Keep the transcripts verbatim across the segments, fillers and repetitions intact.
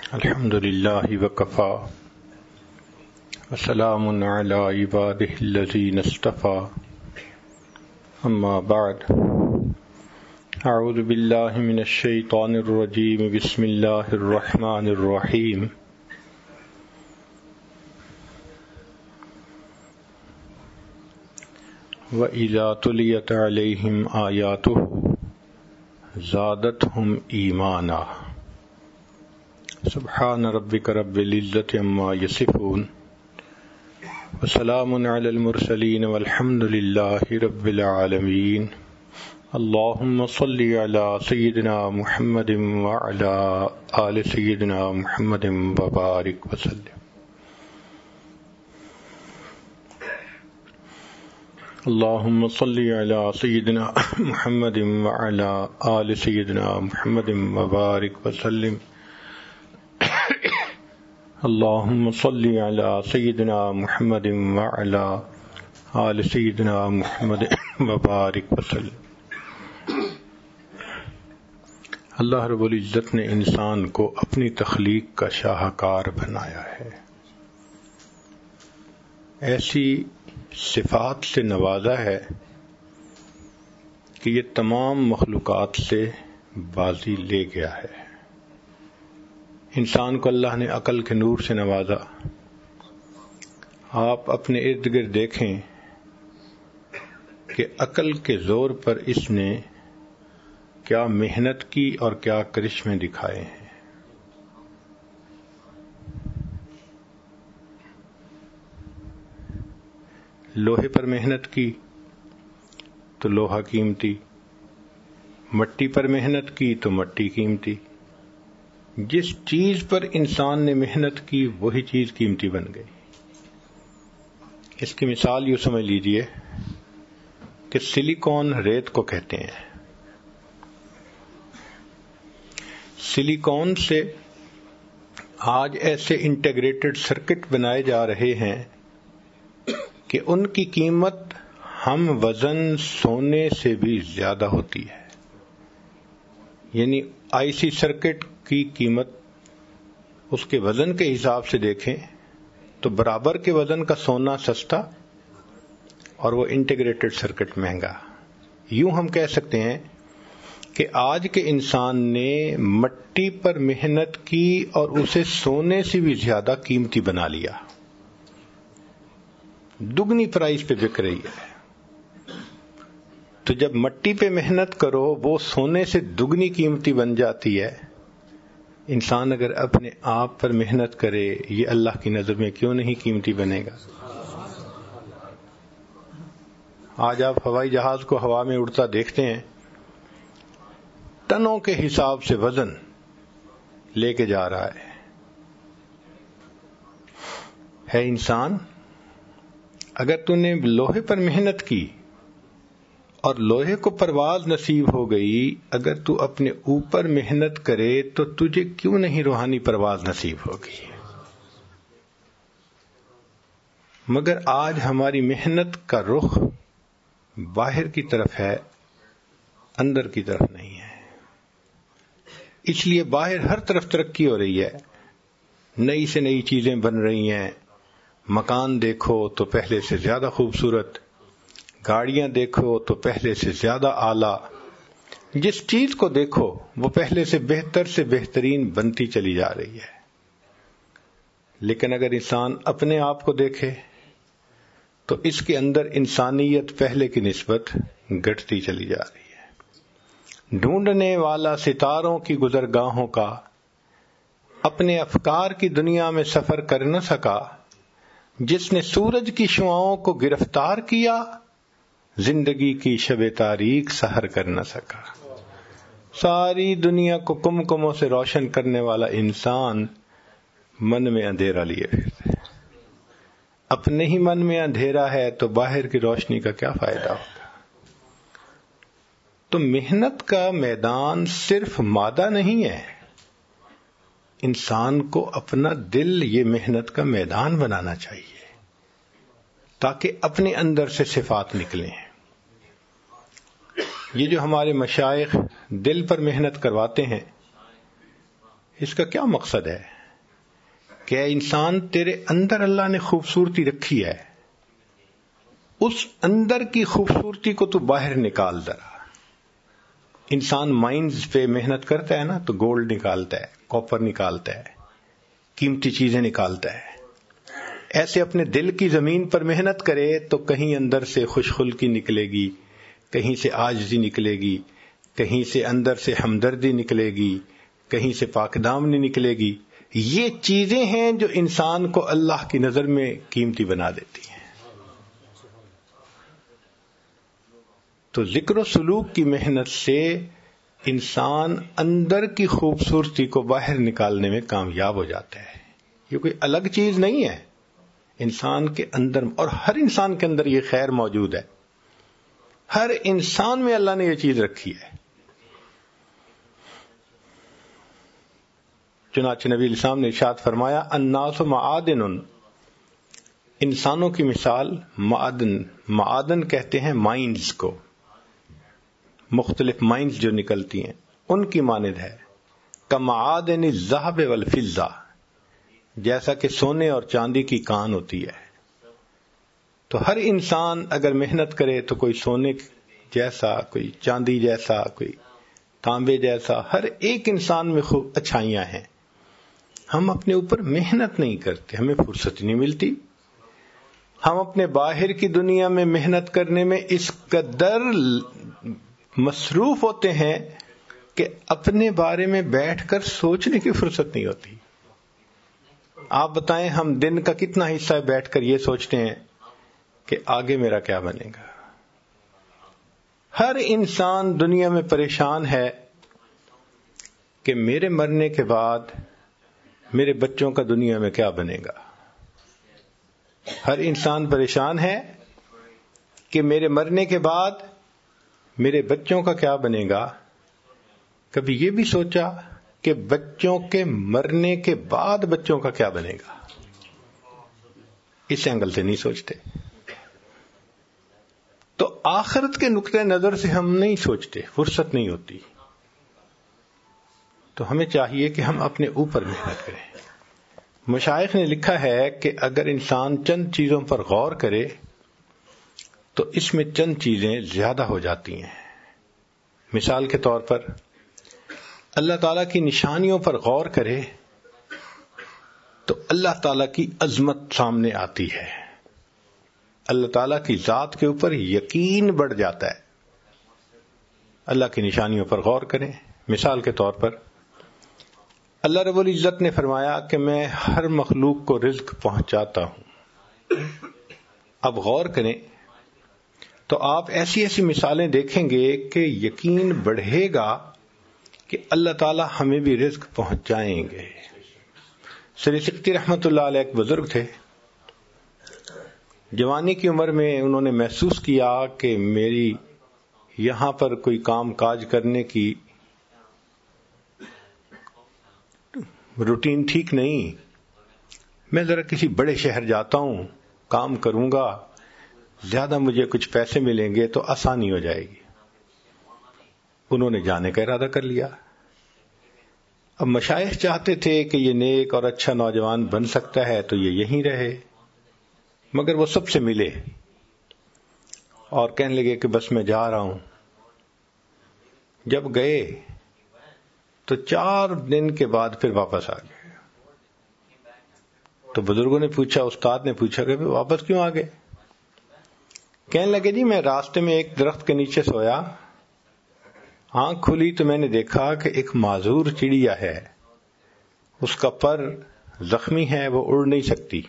الحمد للہ وکفی وسلام علی عبادہ الذین اصطفی اما بعد اعوذ باللہ من الشیطان الرجیم بسم اللہ الرحمن الرحیم وَإِذَا تُلِيَتْ عَلَيْهِمْ آيَاتُهُ زَادَتْهُمْ إِيمَانًا سبحان ربک رب العزت عما یصفون وسلام علی المرسلین والحمد للہ رب العالمین اللہم صل علی سیدنا محمد وعلی آل سیدنا محمد وبارک وسلم اللہم صل علی سیدنا محمد وعلی آل سیدنا محمد وبارک وسلم اللہم صلی علی سیدنا محمد وعلی آل سیدنا محمد وبارک وسلم۔ اللہ رب العزت نے انسان کو اپنی تخلیق کا شاہکار بنایا ہے، ایسی صفات سے نوازا ہے کہ یہ تمام مخلوقات سے بازی لے گیا ہے۔ انسان کو اللہ نے عقل کے نور سے نوازا۔ آپ اپنے ارد گرد دیکھیں کہ عقل کے زور پر اس نے کیا محنت کی اور کیا کرشمے دکھائے ہیں۔ لوہے پر محنت کی تو لوہا قیمتی، مٹی پر محنت کی تو مٹی قیمتی۔ جس چیز پر انسان نے محنت کی وہی چیز قیمتی بن گئی۔ اس کی مثال یوں سمجھ لیجئے کہ سلیکون ریت کو کہتے ہیں۔ سلیکون سے آج ایسے انٹیگریٹڈ سرکٹ بنائے جا رہے ہیں کہ ان کی قیمت ہم وزن سونے سے بھی زیادہ ہوتی ہے۔ یعنی آئی سی سرکٹ کی قیمت اس کے وزن کے حساب سے دیکھیں تو برابر کے وزن کا سونا سستا اور وہ انٹیگریٹڈ سرکٹ مہنگا۔ یوں ہم کہہ سکتے ہیں کہ آج کے انسان نے مٹی پر محنت کی اور اسے سونے سے بھی زیادہ قیمتی بنا لیا، دگنی پرائز پہ بک رہی ہے۔ تو جب مٹی پہ محنت کرو وہ سونے سے دگنی قیمتی بن جاتی ہے، انسان اگر اپنے آپ پر محنت کرے یہ اللہ کی نظر میں کیوں نہیں قیمتی بنے گا؟ آج آپ ہوائی جہاز کو ہوا میں اڑتا دیکھتے ہیں، ٹنوں کے حساب سے وزن لے کے جا رہا ہے۔ ہے انسان، اگر تو نے لوہے پر محنت کی اور لوہے کو پرواز نصیب ہو گئی، اگر تو اپنے اوپر محنت کرے تو تجھے کیوں نہیں روحانی پرواز نصیب ہوگی؟ مگر آج ہماری محنت کا رخ باہر کی طرف ہے، اندر کی طرف نہیں ہے۔ اس لیے باہر ہر طرف ترقی ہو رہی ہے، نئی سے نئی چیزیں بن رہی ہیں۔ مکان دیکھو تو پہلے سے زیادہ خوبصورت، گاڑیاں دیکھو تو پہلے سے زیادہ اعلیٰ، جس چیز کو دیکھو وہ پہلے سے بہتر سے بہترین بنتی چلی جا رہی ہے۔ لیکن اگر انسان اپنے آپ کو دیکھے تو اس کے اندر انسانیت پہلے کی نسبت گھٹتی چلی جا رہی ہے۔ ڈھونڈنے والا ستاروں کی گزرگاہوں کا اپنے افکار کی دنیا میں سفر کر نہ سکا، جس نے سورج کی شعاؤں کو گرفتار کیا زندگی کی شب تاریک سحر کر نہ سکا۔ ساری دنیا کو کمکموں سے روشن کرنے والا انسان من میں اندھیرا لیے پھرتا ہے۔ اپنے ہی من میں اندھیرا ہے تو باہر کی روشنی کا کیا فائدہ ہوگا؟ تو محنت کا میدان صرف مادہ نہیں ہے، انسان کو اپنا دل یہ محنت کا میدان بنانا چاہیے تاکہ اپنے اندر سے صفات نکلیں۔ یہ جو ہمارے مشائخ دل پر محنت کرواتے ہیں، اس کا کیا مقصد ہے؟ کہ اے انسان تیرے اندر اللہ نے خوبصورتی رکھی ہے، اس اندر کی خوبصورتی کو تو باہر نکال ذرا۔ انسان مائنز پہ محنت کرتا ہے نا تو گولڈ نکالتا ہے، کاپر نکالتا ہے، قیمتی چیزیں نکالتا ہے۔ ایسے اپنے دل کی زمین پر محنت کرے تو کہیں اندر سے خوش خلقی نکلے گی، کہیں سے عاجزی نکلے گی، کہیں سے اندر سے ہمدردی نکلے گی، کہیں سے پاک دامنی نکلے گی۔ یہ چیزیں ہیں جو انسان کو اللہ کی نظر میں قیمتی بنا دیتی ہیں۔ تو ذکر و سلوک کی محنت سے انسان اندر کی خوبصورتی کو باہر نکالنے میں کامیاب ہو جاتا ہے۔ یہ کوئی الگ چیز نہیں ہے، انسان کے اندر، اور ہر انسان کے اندر یہ خیر موجود ہے۔ ہر انسان میں اللہ نے یہ چیز رکھی ہے۔ چنانچہ نبی علیہ السلام نے ارشاد فرمایا، الناس معادن، انسانوں کی مثال معدن، معادن کہتے ہیں مائنز کو، مختلف مائنز جو نکلتی ہیں ان کی مانند ہے، کمعادن الذهب والفضہ، جیسا کہ سونے اور چاندی کی کان ہوتی ہے۔ تو ہر انسان اگر محنت کرے تو کوئی سونے جیسا، کوئی چاندی جیسا، کوئی تانبے جیسا، ہر ایک انسان میں خوب اچھائیاں ہیں۔ ہم اپنے اوپر محنت نہیں کرتے، ہمیں فرصت نہیں ملتی۔ ہم اپنے باہر کی دنیا میں محنت کرنے میں اس قدر مصروف ہوتے ہیں کہ اپنے بارے میں بیٹھ کر سوچنے کی فرصت نہیں ہوتی۔ آپ بتائیں، ہم دن کا کتنا حصہ بیٹھ کر یہ سوچتے ہیں کہ آگے میرا کیا بنے گا؟ ہر انسان دنیا میں پریشان ہے کہ میرے مرنے کے بعد میرے بچوں کا دنیا میں کیا بنے گا۔ ہر انسان پریشان ہے کہ میرے مرنے کے بعد میرے بچوں کا کیا بنے گا۔ کبھی یہ بھی سوچا کہ بچوں کے مرنے کے بعد بچوں کا کیا بنے گا؟ اس اینگل سے نہیں سوچتے۔ تو آخرت کے نقطۂ نظر سے ہم نہیں سوچتے، فرصت نہیں ہوتی۔ تو ہمیں چاہیے کہ ہم اپنے اوپر محنت کریں۔ مشائخ نے لکھا ہے کہ اگر انسان چند چیزوں پر غور کرے تو اس میں چند چیزیں زیادہ ہو جاتی ہیں۔ مثال کے طور پر اللہ تعالیٰ کی نشانیوں پر غور کرے تو اللہ تعالیٰ کی عظمت سامنے آتی ہے، اللہ تعالیٰ کی ذات کے اوپر یقین بڑھ جاتا ہے۔ اللہ کی نشانیوں پر غور کریں۔ مثال کے طور پر اللہ رب العزت نے فرمایا کہ میں ہر مخلوق کو رزق پہنچاتا ہوں۔ اب غور کریں تو آپ ایسی ایسی مثالیں دیکھیں گے کہ یقین بڑھے گا کہ اللہ تعالی ہمیں بھی رزق پہنچائیں گے۔ سری سکتی رحمت اللہ علیہ ایک بزرگ تھے، جوانی کی عمر میں انہوں نے محسوس کیا کہ میری یہاں پر کوئی کام کاج کرنے کی روٹین ٹھیک نہیں، میں ذرا کسی بڑے شہر جاتا ہوں، کام کروں گا، زیادہ مجھے کچھ پیسے ملیں گے تو آسانی ہو جائے گی۔ انہوں نے جانے کا ارادہ کر لیا۔ اب مشائخ چاہتے تھے کہ یہ نیک اور اچھا نوجوان بن سکتا ہے تو یہ یہیں رہے، مگر وہ سب سے ملے اور کہنے لگے کہ بس میں جا رہا ہوں۔ جب گئے تو چار دن کے بعد پھر واپس آ گئے۔ تو بزرگوں نے پوچھا، استاد نے پوچھا کہ واپس کیوں آ گئے؟ کہنے لگے جی میں راستے میں ایک درخت کے نیچے سویا، آنکھ کھلی تو میں نے دیکھا کہ ایک معذور چڑیا ہے، اس کا پر زخمی ہے، وہ اڑ نہیں سکتی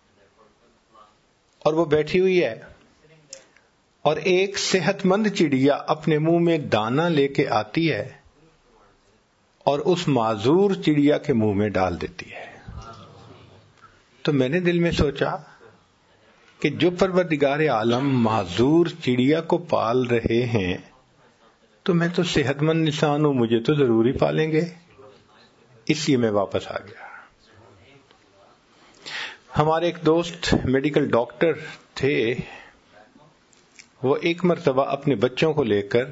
اور وہ بیٹھی ہوئی ہے، اور ایک صحت مند چڑیا اپنے منہ میں دانا لے کے آتی ہے اور اس معذور چڑیا کے منہ میں ڈال دیتی ہے۔ تو میں نے دل میں سوچا کہ جو پروردگار عالم معذور چڑیا کو پال رہے ہیں تو میں تو صحت مند انسان ہوں، مجھے تو ضروری پالیں گے، اس لیے میں واپس آ گیا۔ ہمارے ایک دوست میڈیکل ڈاکٹر تھے، وہ ایک مرتبہ اپنے بچوں کو لے کر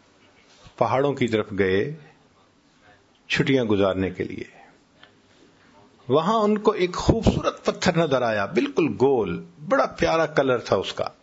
پہاڑوں کی طرف گئے چھٹیاں گزارنے کے لیے۔ وہاں ان کو ایک خوبصورت پتھر نظر آیا، بالکل گول، بڑا پیارا کلر تھا اس کا.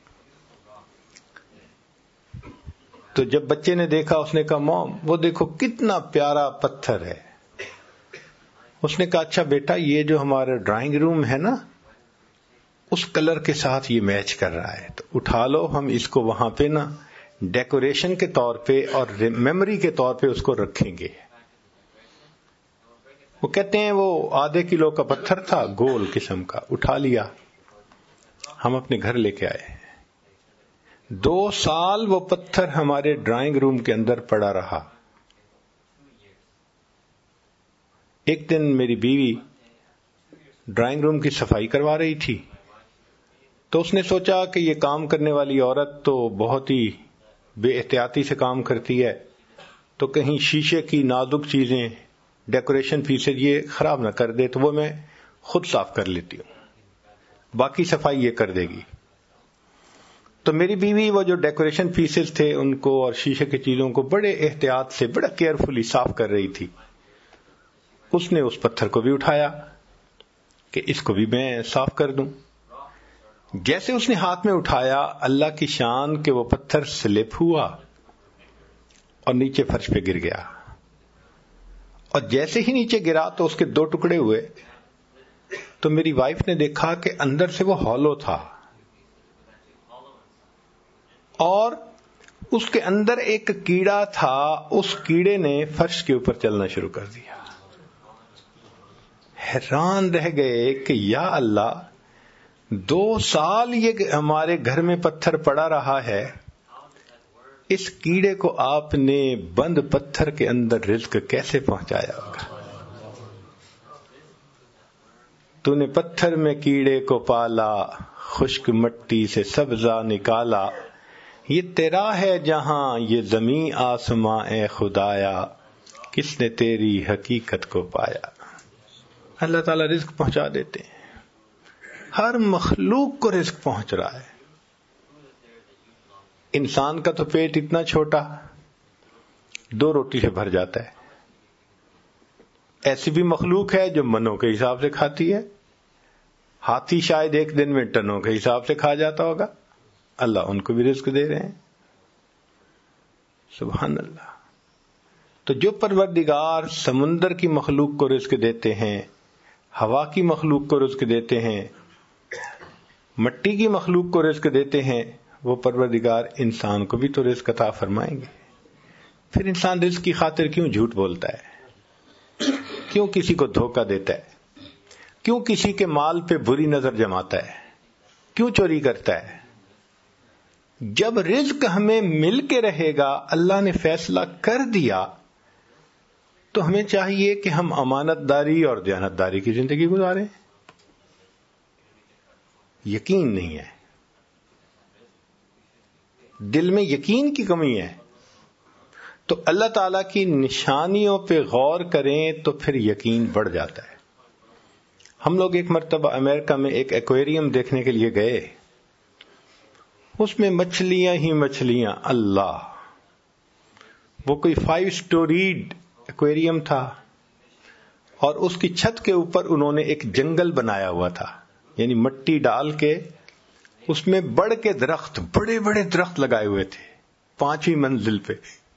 تو جب بچے نے دیکھا اس نے کہا موم وہ دیکھو کتنا پیارا پتھر ہے. اس نے کہا اچھا بیٹا یہ جو ہمارا ڈرائنگ روم ہے نا اس کلر کے ساتھ یہ میچ کر رہا ہے، تو اٹھا لو، ہم اس کو وہاں پہ نا ڈیکوریشن کے طور پہ اور میموری کے طور پہ اس کو رکھیں گے. وہ کہتے ہیں وہ آدھے کلو کا پتھر تھا، گول قسم کا، اٹھا لیا، ہم اپنے گھر لے کے آئے. دو سال وہ پتھر ہمارے ڈرائنگ روم کے اندر پڑا رہا. ایک دن میری بیوی ڈرائنگ روم کی صفائی کروا رہی تھی، تو اس نے سوچا کہ یہ کام کرنے والی عورت تو بہت ہی بے احتیاطی سے کام کرتی ہے، تو کہیں شیشے کی نازک چیزیں، ڈیکوریشن پیسز یہ خراب نہ کر دے، تو وہ میں خود صاف کر لیتی ہوں، باقی صفائی یہ کر دے گی. تو میری بیوی وہ جو ڈیکوریشن پیسز تھے ان کو اور شیشے کی چیزوں کو بڑے احتیاط سے بڑا کیئرفلی صاف کر رہی تھی. اس نے اس پتھر کو بھی اٹھایا کہ اس کو بھی میں صاف کر دوں. جیسے اس نے ہاتھ میں اٹھایا، اللہ کی شان کہ وہ پتھر سلپ ہوا اور نیچے فرش پہ گر گیا. اور جیسے ہی نیچے گرا تو اس کے دو ٹکڑے ہوئے. تو میری وائف نے دیکھا کہ اندر سے وہ ہالو تھا اور اس کے اندر ایک کیڑا تھا. اس کیڑے نے فرش کے اوپر چلنا شروع کر دیا. حیران رہ گئے کہ یا اللہ، دو سال یہ ہمارے گھر میں پتھر پڑا رہا ہے، اس کیڑے کو آپ نے بند پتھر کے اندر رزق کیسے پہنچایا ہوگا؟ تو نے پتھر میں کیڑے کو پالا، خشک مٹی سے سبزہ نکالا. یہ تیرا ہے جہاں یہ زمین آسماں اے خدایا، کس نے تیری حقیقت کو پایا. اللہ تعالیٰ رزق پہنچا دیتے ہیں، ہر مخلوق کو رزق پہنچ رہا ہے. انسان کا تو پیٹ اتنا چھوٹا دو روٹی سے بھر جاتا ہے. ایسی بھی مخلوق ہے جو منوں کے حساب سے کھاتی ہے. ہاتھی شاید ایک دن میں ٹنوں کے حساب سے کھا جاتا ہوگا. اللہ ان کو بھی رزق دے رہے ہیں. سبحان اللہ. تو جو پروردگار سمندر کی مخلوق کو رزق دیتے ہیں، ہوا کی مخلوق کو رزق دیتے ہیں، مٹی کی مخلوق کو رزق دیتے ہیں، وہ پروردگار انسان کو بھی تو رزق عطا فرمائیں گے. پھر انسان رزق کی خاطر کیوں جھوٹ بولتا ہے؟ کیوں کسی کو دھوکہ دیتا ہے؟ کیوں کسی کے مال پہ بری نظر جماتا ہے؟ کیوں چوری کرتا ہے؟ جب رزق ہمیں مل کے رہے گا، اللہ نے فیصلہ کر دیا، تو ہمیں چاہیے کہ ہم امانت داری اور دیانت داری کی زندگی گزاریں. یقین نہیں ہے، دل میں یقین کی کمی ہے، تو اللہ تعالیٰ کی نشانیوں پہ غور کریں تو پھر یقین بڑھ جاتا ہے. ہم لوگ ایک مرتبہ امریکہ میں ایک ایکویریم دیکھنے کے لیے گئے. اس میں مچھلیاں ہی مچھلیاں. اللہ، وہ کوئی فائیو سٹوریڈ ایکویریم تھا اور اس کی چھت کے اوپر انہوں نے ایک جنگل بنایا ہوا تھا، یعنی مٹی ڈال کے اس میں بڑھ کے درخت، بڑے بڑے درخت لگائے ہوئے تھے پانچویں منزل پہ.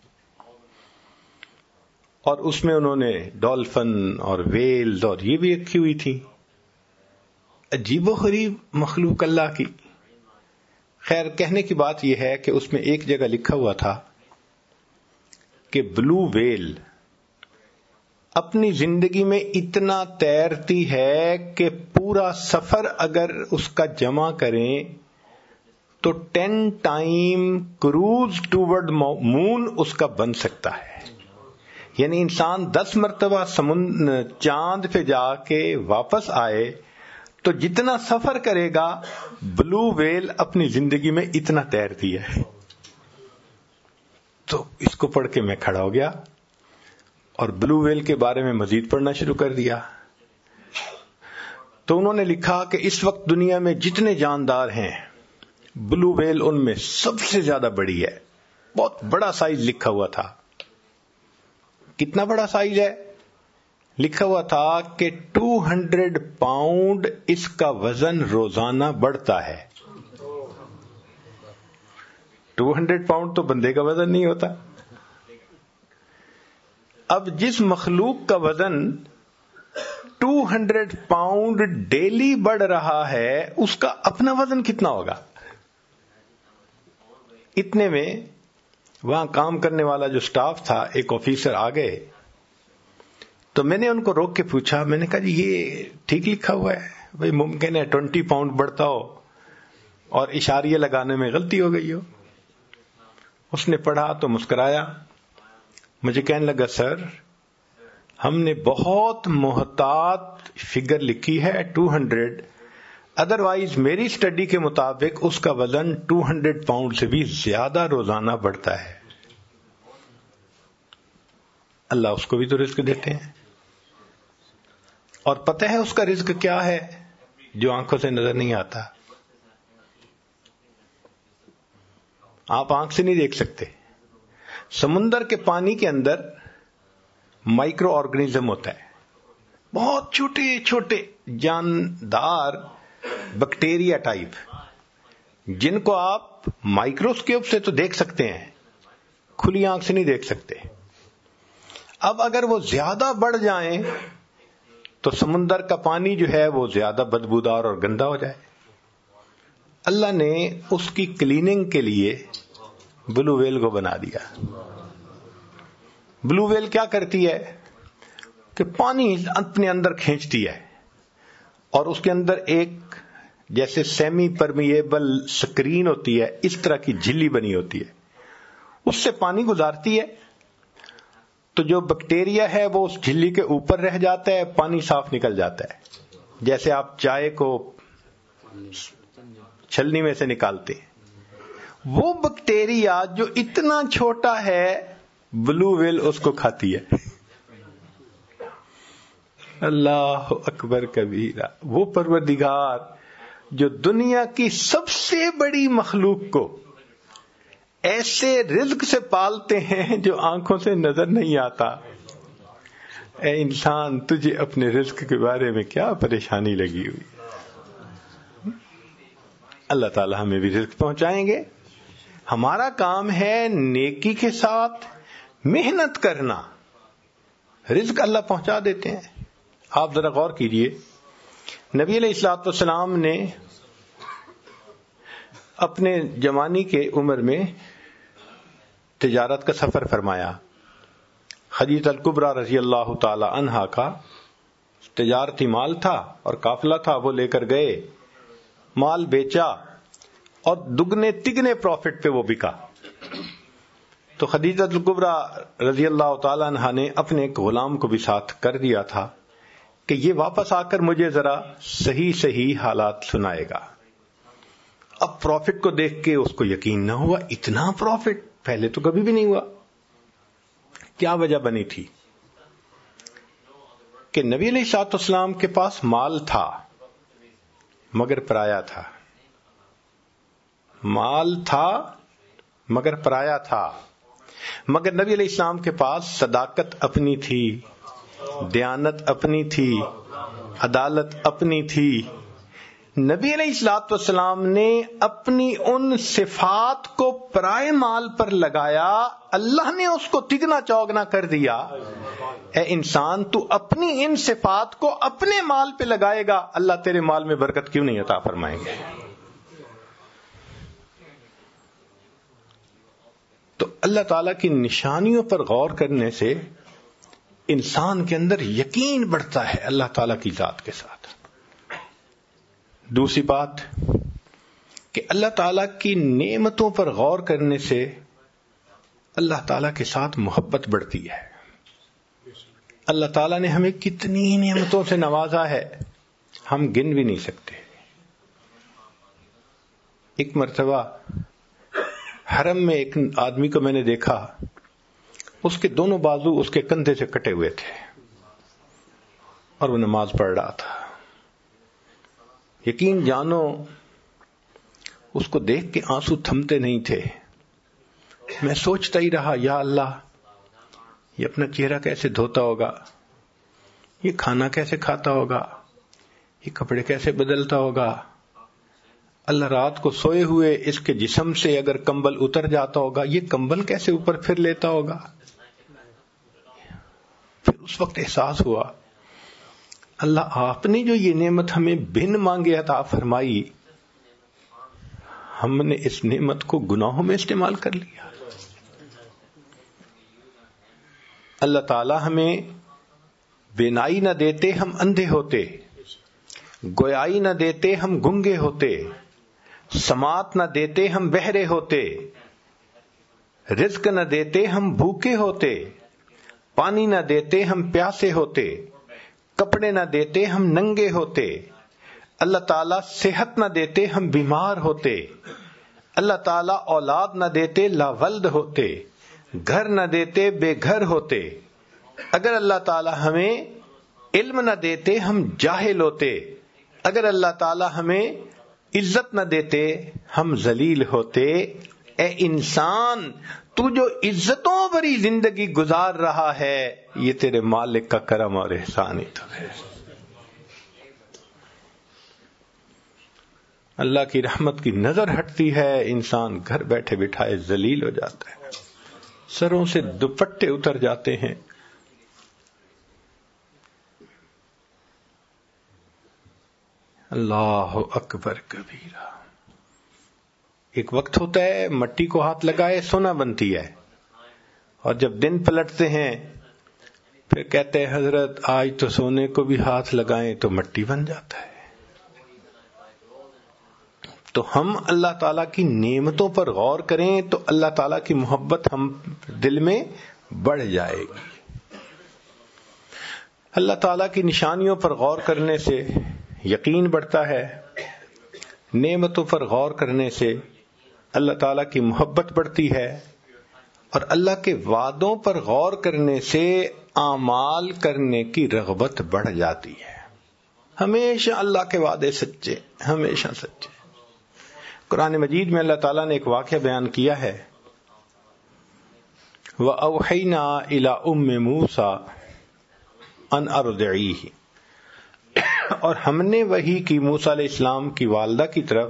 اور اس میں انہوں نے ڈولفن اور ویلز اور یہ بھی رکھی ہوئی تھی. عجیب و غریب مخلوق اللہ کی. خیر، کہنے کی بات یہ ہے کہ اس میں ایک جگہ لکھا ہوا تھا کہ بلو ویل اپنی زندگی میں اتنا تیرتی ہے کہ پورا سفر اگر اس کا جمع کریں تو ten time cruise toward moon اس کا بن سکتا ہے. یعنی انسان دس مرتبہ سمند چاند پہ جا کے واپس آئے تو جتنا سفر کرے گا، بلو ویل اپنی زندگی میں اتنا تیرتی ہے. تو اس کو پڑھ کے میں کھڑا ہو گیا اور بلو ویل کے بارے میں مزید پڑھنا شروع کر دیا. تو انہوں نے لکھا کہ اس وقت دنیا میں جتنے جاندار ہیں، بلو ویل ان میں سب سے زیادہ بڑی ہے. بہت بڑا سائز لکھا ہوا تھا. کتنا بڑا سائز ہے؟ لکھا ہوا تھا کہ ٹو ہنڈریڈ پاؤنڈ اس کا وزن روزانہ بڑھتا ہے. ٹو ہنڈریڈ پاؤنڈ تو بندے کا وزن نہیں ہوتا. اب جس مخلوق کا وزن ٹو ہنڈریڈ پاؤنڈ ڈیلی بڑھ رہا ہے اس کا اپنا وزن کتنا ہوگا؟ اتنے میں وہاں کام کرنے والا جو سٹاف تھا، ایک آفیسر آ گئے، تو میں نے ان کو روک کے پوچھا، میں نے کہا جی یہ ٹھیک لکھا ہوا ہے؟ بھئی ممکن ہے ٹوینٹی پاؤنڈ بڑھتا ہو اور اشاریہ لگانے میں غلطی ہو گئی ہو. اس نے پڑھا تو مسکرایا، مجھے کہنے لگا سر ہم نے بہت محتاط فگر لکھی ہے ٹو ہنڈریڈ، ادروائز میری اسٹڈی کے مطابق اس کا وزن ٹو ہنڈریڈ پاؤنڈ سے بھی زیادہ روزانہ بڑھتا ہے. اللہ اس کو بھی تو رزق دیتے ہیں، اور پتہ ہے اس کا رزق کیا ہے جو آنکھوں سے نظر نہیں آتا. آپ آنکھ سے نہیں دیکھ سکتے. سمندر کے پانی کے اندر مائکرو آرگنیزم ہوتا ہے، بہت چھوٹے چھوٹے جاندار بیکٹیریا ٹائپ، جن کو آپ مائکروسکوپ سے تو دیکھ سکتے ہیں، کھلی آنکھ سے نہیں دیکھ سکتے. اب اگر وہ زیادہ بڑھ جائیں تو سمندر کا پانی جو ہے وہ زیادہ بدبودار اور گندا ہو جائے. اللہ نے اس کی کلیننگ کے لیے بلو ویل کو بنا دیا. بلو ویل کیا کرتی ہے کہ پانی اپنے اندر کھینچتی ہے، اور اس کے اندر ایک جیسے سیمی پرمیبل سکرین ہوتی ہے، اس طرح کی جھلی بنی ہوتی ہے، اس سے پانی گزارتی ہے. تو جو بیکٹیریا ہے وہ اس جھلی کے اوپر رہ جاتا ہے، پانی صاف نکل جاتا ہے، جیسے آپ چائے کو چھلنی میں سے نکالتے ہیں. وہ بیکٹیریا جو اتنا چھوٹا ہے بلو ویل اس کو کھاتی ہے. اللہ اکبر کبیرہ. وہ پروردگار جو دنیا کی سب سے بڑی مخلوق کو ایسے رزق سے پالتے ہیں جو آنکھوں سے نظر نہیں آتا. اے انسان تجھے اپنے رزق کے بارے میں کیا پریشانی لگی ہوئی؟ اللہ تعالی ہمیں بھی رزق پہنچائیں گے. ہمارا کام ہے نیکی کے ساتھ محنت کرنا، رزق اللہ پہنچا دیتے ہیں. آپ ذرا غور کیجئے، نبی علیہ الصلوۃ والسلام نے اپنے جوانی کے عمر میں تجارت کا سفر فرمایا. خدیجہ الکبریٰ رضی اللہ تعالی عنہا کا تجارتی مال تھا اور قافلہ تھا، وہ لے کر گئے، مال بیچا اور دگنے تگنے پروفٹ پہ وہ بکا. تو خدیجہ الکبریٰ رضی اللہ تعالی عنہا نے اپنے ایک غلام کو بھی ساتھ کر دیا تھا کہ یہ واپس آ کر مجھے ذرا صحیح صحیح حالات سنائے گا. اب پروفٹ کو دیکھ کے اس کو یقین نہ ہوا، اتنا پروفٹ پہلے تو کبھی بھی نہیں ہوا. کیا وجہ بنی تھی کہ نبی علیہ الصلوۃ والسلام کے پاس مال تھا مگر پرایا تھا. مال تھا مگر پرایا تھا. مگر نبی علیہ السلام کے پاس صداقت اپنی تھی، دیانت اپنی تھی، عدالت اپنی تھی. نبی علیہ الصلوۃ والسلام نے اپنی ان صفات کو پرائے مال پر لگایا، اللہ نے اس کو تگنا چوگنا کر دیا. اے انسان تو اپنی ان صفات کو اپنے مال پہ لگائے گا، اللہ تیرے مال میں برکت کیوں نہیں عطا فرمائیں گے؟ تو اللہ تعالیٰ کی نشانیوں پر غور کرنے سے انسان کے اندر یقین بڑھتا ہے اللہ تعالیٰ کی ذات کے ساتھ. دوسری بات کہ اللہ تعالیٰ کی نعمتوں پر غور کرنے سے اللہ تعالیٰ کے ساتھ محبت بڑھتی ہے. اللہ تعالیٰ نے ہمیں کتنی نعمتوں سے نوازا ہے ہم گن بھی نہیں سکتے. ایک مرتبہ حرم میں ایک آدمی کو میں نے دیکھا، اس کے دونوں بازو اس کے کندھے سے کٹے ہوئے تھے اور وہ نماز پڑھ رہا تھا. یقین جانو اس کو دیکھ کے آنسو تھمتے نہیں تھے. میں سوچتا ہی رہا، یا اللہ یہ اپنا چہرہ کیسے دھوتا ہوگا، یہ کھانا کیسے کھاتا ہوگا، یہ کپڑے کیسے بدلتا ہوگا، اللہ رات کو سوئے ہوئے اس کے جسم سے اگر کمبل اتر جاتا ہوگا یہ کمبل کیسے اوپر پھر لیتا ہوگا. پھر اس وقت احساس ہوا اللہ آپ نے جو یہ نعمت ہمیں بن مانگے عطا فرمائی، ہم نے اس نعمت کو گناہوں میں استعمال کر لیا. اللہ تعالی ہمیں بینائی نہ دیتے ہم اندھے ہوتے، گویائی نہ دیتے ہم گنگے ہوتے، سماعت نہ دیتے ہم بہرے ہوتے، رزق نہ دیتے ہم بھوکے ہوتے، پانی نہ دیتے ہم پیاسے ہوتے، کپڑے نہ دیتے ہم ننگے ہوتے، اللہ تعالیٰ صحت نہ دیتے ہم بیمار ہوتے، اللہ تعالیٰ اولاد نہ دیتے لاولد ہوتے، گھر نہ دیتے بے گھر ہوتے. اگر اللہ تعالیٰ ہمیں علم نہ دیتے ہم جاہل ہوتے، اگر اللہ تعالیٰ ہمیں عزت نہ دیتے ہم ذلیل ہوتے. اے انسان تو جو عزتوں بھری زندگی گزار رہا ہے یہ تیرے مالک کا کرم اور احسان ہی تو ہے. اللہ کی رحمت کی نظر ہٹتی ہے، انسان گھر بیٹھے بٹھائے ذلیل ہو جاتا ہے، سروں سے دوپٹے اتر جاتے ہیں. اللہ اکبر کبیرہ. ایک وقت ہوتا ہے مٹی کو ہاتھ لگائے سونا بنتی ہے، اور جب دن پلٹتے ہیں پھر کہتے ہیں حضرت آج تو سونے کو بھی ہاتھ لگائیں تو مٹی بن جاتا ہے. تو ہم اللہ تعالیٰ کی نعمتوں پر غور کریں تو اللہ تعالیٰ کی محبت ہم دل میں بڑھ جائے گی. اللہ تعالیٰ کی نشانیوں پر غور کرنے سے یقین بڑھتا ہے، نعمتوں پر غور کرنے سے اللہ تعالیٰ کی محبت بڑھتی ہے، اور اللہ کے وعدوں پر غور کرنے سے اعمال کرنے کی رغبت بڑھ جاتی ہے. ہمیشہ اللہ کے وعدے سچے، ہمیشہ سچے. قرآن مجید میں اللہ تعالیٰ نے ایک واقعہ بیان کیا ہے، وَأَوْحَيْنَا إِلَىٰ أُمِّ مُوسَىٰ أَنْ أَرْضِعِيهِ، اور ہم نے وحی کی موسیٰ علیہ السلام کی والدہ کی طرف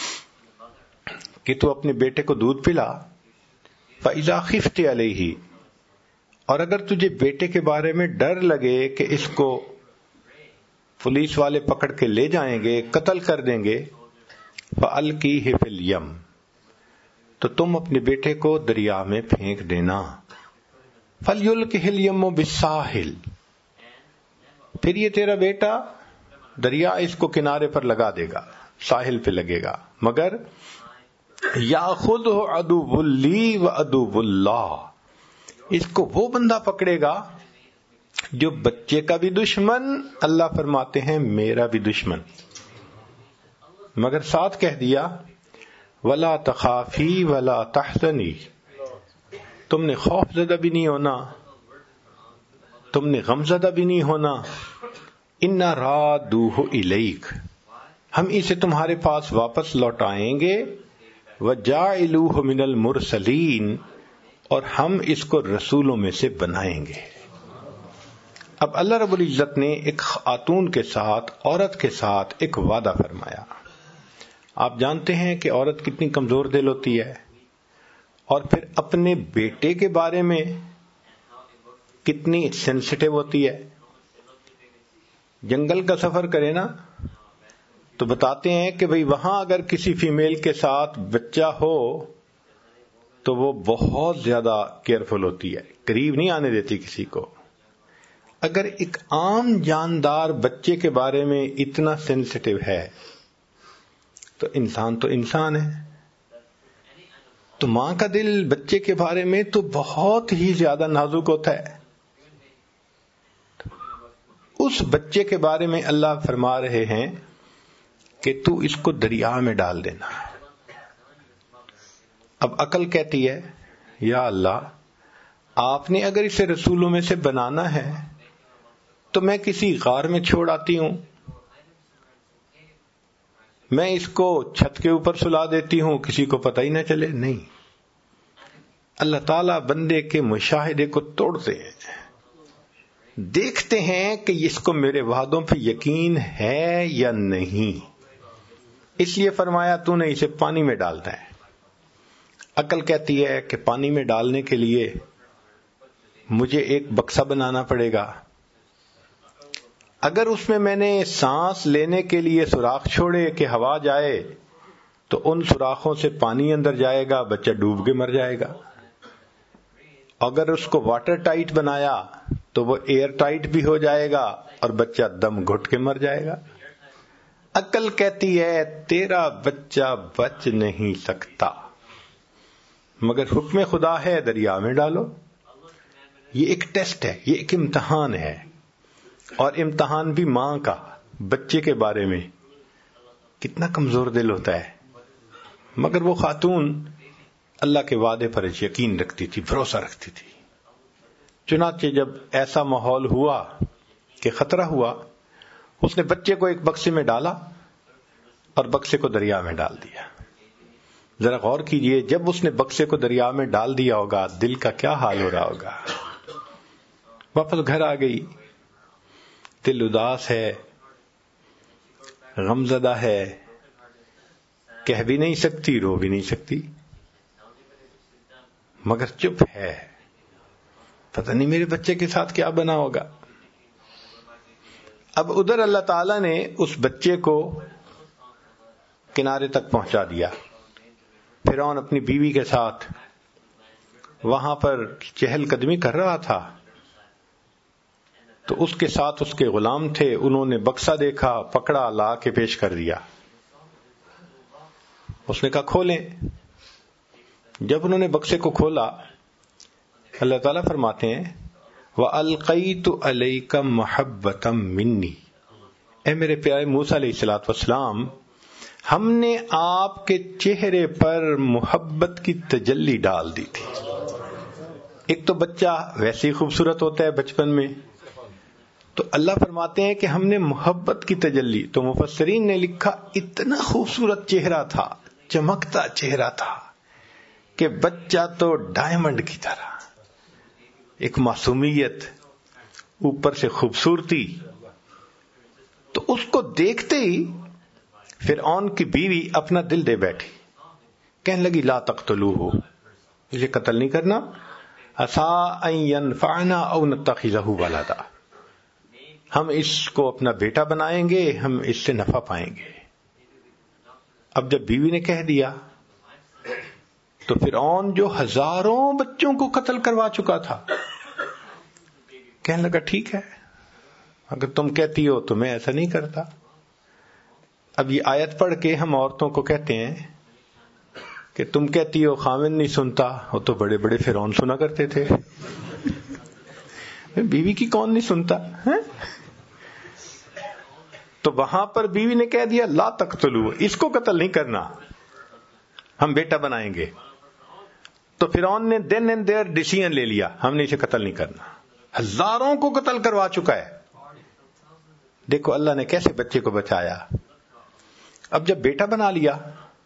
کہ تو اپنے بیٹے کو دودھ پلا. فَإِذَا خِفْتِ عَلَيْهِ، اور اگر تجھے بیٹے کے بارے میں ڈر لگے کہ اس کو پولیس والے پکڑ کے لے جائیں گے، قتل کر دیں گے، فَأَلْقِيهِ فِي الْيَمِّ، تو تم اپنے بیٹے کو دریا میں پھینک دینا. فَلْيُلْقِهِ الْيَمُّ بِالسَّاحِلِ، پھر یہ تیرا بیٹا دریا اس کو کنارے پر لگا دے گا، ساحل پہ لگے گا. مگر یاخذہ عدو لی و عدو اللہ، اس کو وہ بندہ پکڑے گا جو بچے کا بھی دشمن، اللہ فرماتے ہیں میرا بھی دشمن. مگر ساتھ کہہ دیا ولا تخافی ولا تحزنی، تم نے خوف زدہ بھی نہیں ہونا، تم نے غم زدہ بھی نہیں ہونا. انا رادوہ الیک، ہم اسے تمہارے پاس واپس لوٹائیں گے. وجاعلوہ من المرسلین، اور ہم اس کو رسولوں میں سے بنائیں گے. اب اللہ رب العزت نے ایک خاتون کے ساتھ، عورت کے ساتھ ایک وعدہ فرمایا. آپ جانتے ہیں کہ عورت کتنی کمزور دل ہوتی ہے، اور پھر اپنے بیٹے کے بارے میں کتنی سینسٹیو ہوتی ہے. جنگل کا سفر کرے نا تو بتاتے ہیں کہ بھئی وہاں اگر کسی فیمیل کے ساتھ بچہ ہو تو وہ بہت زیادہ کیئرفل ہوتی ہے، قریب نہیں آنے دیتی کسی کو. اگر ایک عام جاندار بچے کے بارے میں اتنا سینسٹیو ہے تو انسان تو انسان ہے. تو ماں کا دل بچے کے بارے میں تو بہت ہی زیادہ نازک ہوتا ہے. اس بچے کے بارے میں اللہ فرما رہے ہیں کہ تو اس کو دریا میں ڈال دینا. اب عقل کہتی ہے یا اللہ آپ نے اگر اسے رسولوں میں سے بنانا ہے تو میں کسی غار میں چھوڑ آتی ہوں، میں اس کو چھت کے اوپر سلا دیتی ہوں، کسی کو پتہ ہی نہ چلے. نہیں، اللہ تعالیٰ بندے کے مشاہدے کو توڑتے ہیں. دیکھتے ہیں کہ اس کو میرے وعدوں پہ یقین ہے یا نہیں، اس لیے فرمایا تو نے اسے پانی میں ڈالنا ہے۔ عقل کہتی ہے کہ پانی میں ڈالنے کے لیے مجھے ایک بکسا بنانا پڑے گا، اگر اس میں میں نے سانس لینے کے لیے سوراخ چھوڑے کہ ہوا جائے تو ان سوراخوں سے پانی اندر جائے گا، بچہ ڈوب کے مر جائے گا۔ اگر اس کو واٹر ٹائٹ بنایا تو وہ ایئر ٹائٹ بھی ہو جائے گا اور بچہ دم گھٹ کے مر جائے گا۔ عقل کہتی ہے تیرا بچہ بچ نہیں سکتا، مگر حکم خدا ہے دریا میں ڈالو۔ یہ ایک ٹیسٹ ہے، یہ ایک امتحان ہے، اور امتحان بھی ماں کا بچے کے بارے میں۔ کتنا کمزور دل ہوتا ہے، مگر وہ خاتون اللہ کے وعدے پر یقین رکھتی تھی، بھروسہ رکھتی تھی۔ چنانچہ جب ایسا ماحول ہوا کہ خطرہ ہوا، اس نے بچے کو ایک بکسے میں ڈالا اور بکسے کو دریا میں ڈال دیا۔ ذرا غور کیجئے، جب اس نے بکسے کو دریا میں ڈال دیا ہوگا دل کا کیا حال ہو رہا ہوگا۔ واپس گھر آ گئی، دل اداس ہے، غمزدہ ہے، کہہ بھی نہیں سکتی، رو بھی نہیں سکتی، مگر چپ ہے، پتہ نہیں میرے بچے کے ساتھ کیا بنا ہوگا۔ اب ادھر اللہ تعالیٰ نے اس بچے کو کنارے تک پہنچا دیا۔ فرعون اپنی بیوی کے ساتھ وہاں پر چہل قدمی کر رہا تھا، تو اس کے ساتھ اس کے غلام تھے، انہوں نے بکسا دیکھا، پکڑا، لا کے پیش کر دیا۔ اس نے کہا کھولیں۔ جب انہوں نے بکسے کو کھولا، اللہ تعالیٰ فرماتے ہیں وَأَلْقَيْتُ عَلَيْكَ مَحَبَّةً مِّنِّي، اے میرے پیارے موسیٰ علیہ الصلوۃ والسلام، ہم نے آپ کے چہرے پر محبت کی تجلی ڈال دی تھی۔ ایک تو بچہ ویسے ہی خوبصورت ہوتا ہے بچپن میں، تو اللہ فرماتے ہیں کہ ہم نے محبت کی تجلی، تو مفسرین نے لکھا اتنا خوبصورت چہرہ تھا، چمکتا چہرہ تھا کہ بچہ تو ڈائمنڈ کی طرح، ایک معصومیت، اوپر سے خوبصورتی۔ تو اس کو دیکھتے ہی فرعون کی بیوی اپنا دل دے بیٹھی، کہنے لگی لا تقتلوہ، اسے قتل نہیں کرنا، عسیٰ ان ینفعنا او نتخذہ ولدا، ہم اس کو اپنا بیٹا بنائیں گے، ہم اس سے نفع پائیں گے۔ اب جب بیوی نے کہہ دیا تو فرعون جو ہزاروں بچوں کو قتل کروا چکا تھا کہنے لگا ٹھیک ہے، اگر تم کہتی ہو تو میں ایسا نہیں کرتا۔ اب یہ آیت پڑھ کے ہم عورتوں کو کہتے ہیں کہ تم کہتی ہو خاوند نہیں سنتا، وہ تو بڑے بڑے فرعون سنا کرتے تھے، بیوی کی کون نہیں سنتا ہے؟ تو وہاں پر بیوی نے کہہ دیا لا تقتلوا، اس کو قتل نہیں کرنا، ہم بیٹا بنائیں گے۔ تو فرعون نے دین اینڈ دیئر ڈیسیژن لے لیا، ہم نے اسے قتل نہیں کرنا، ہزاروں کو قتل کروا چکا ہے۔ دیکھو اللہ نے کیسے بچے کو بچایا۔ اب جب بیٹا بنا لیا،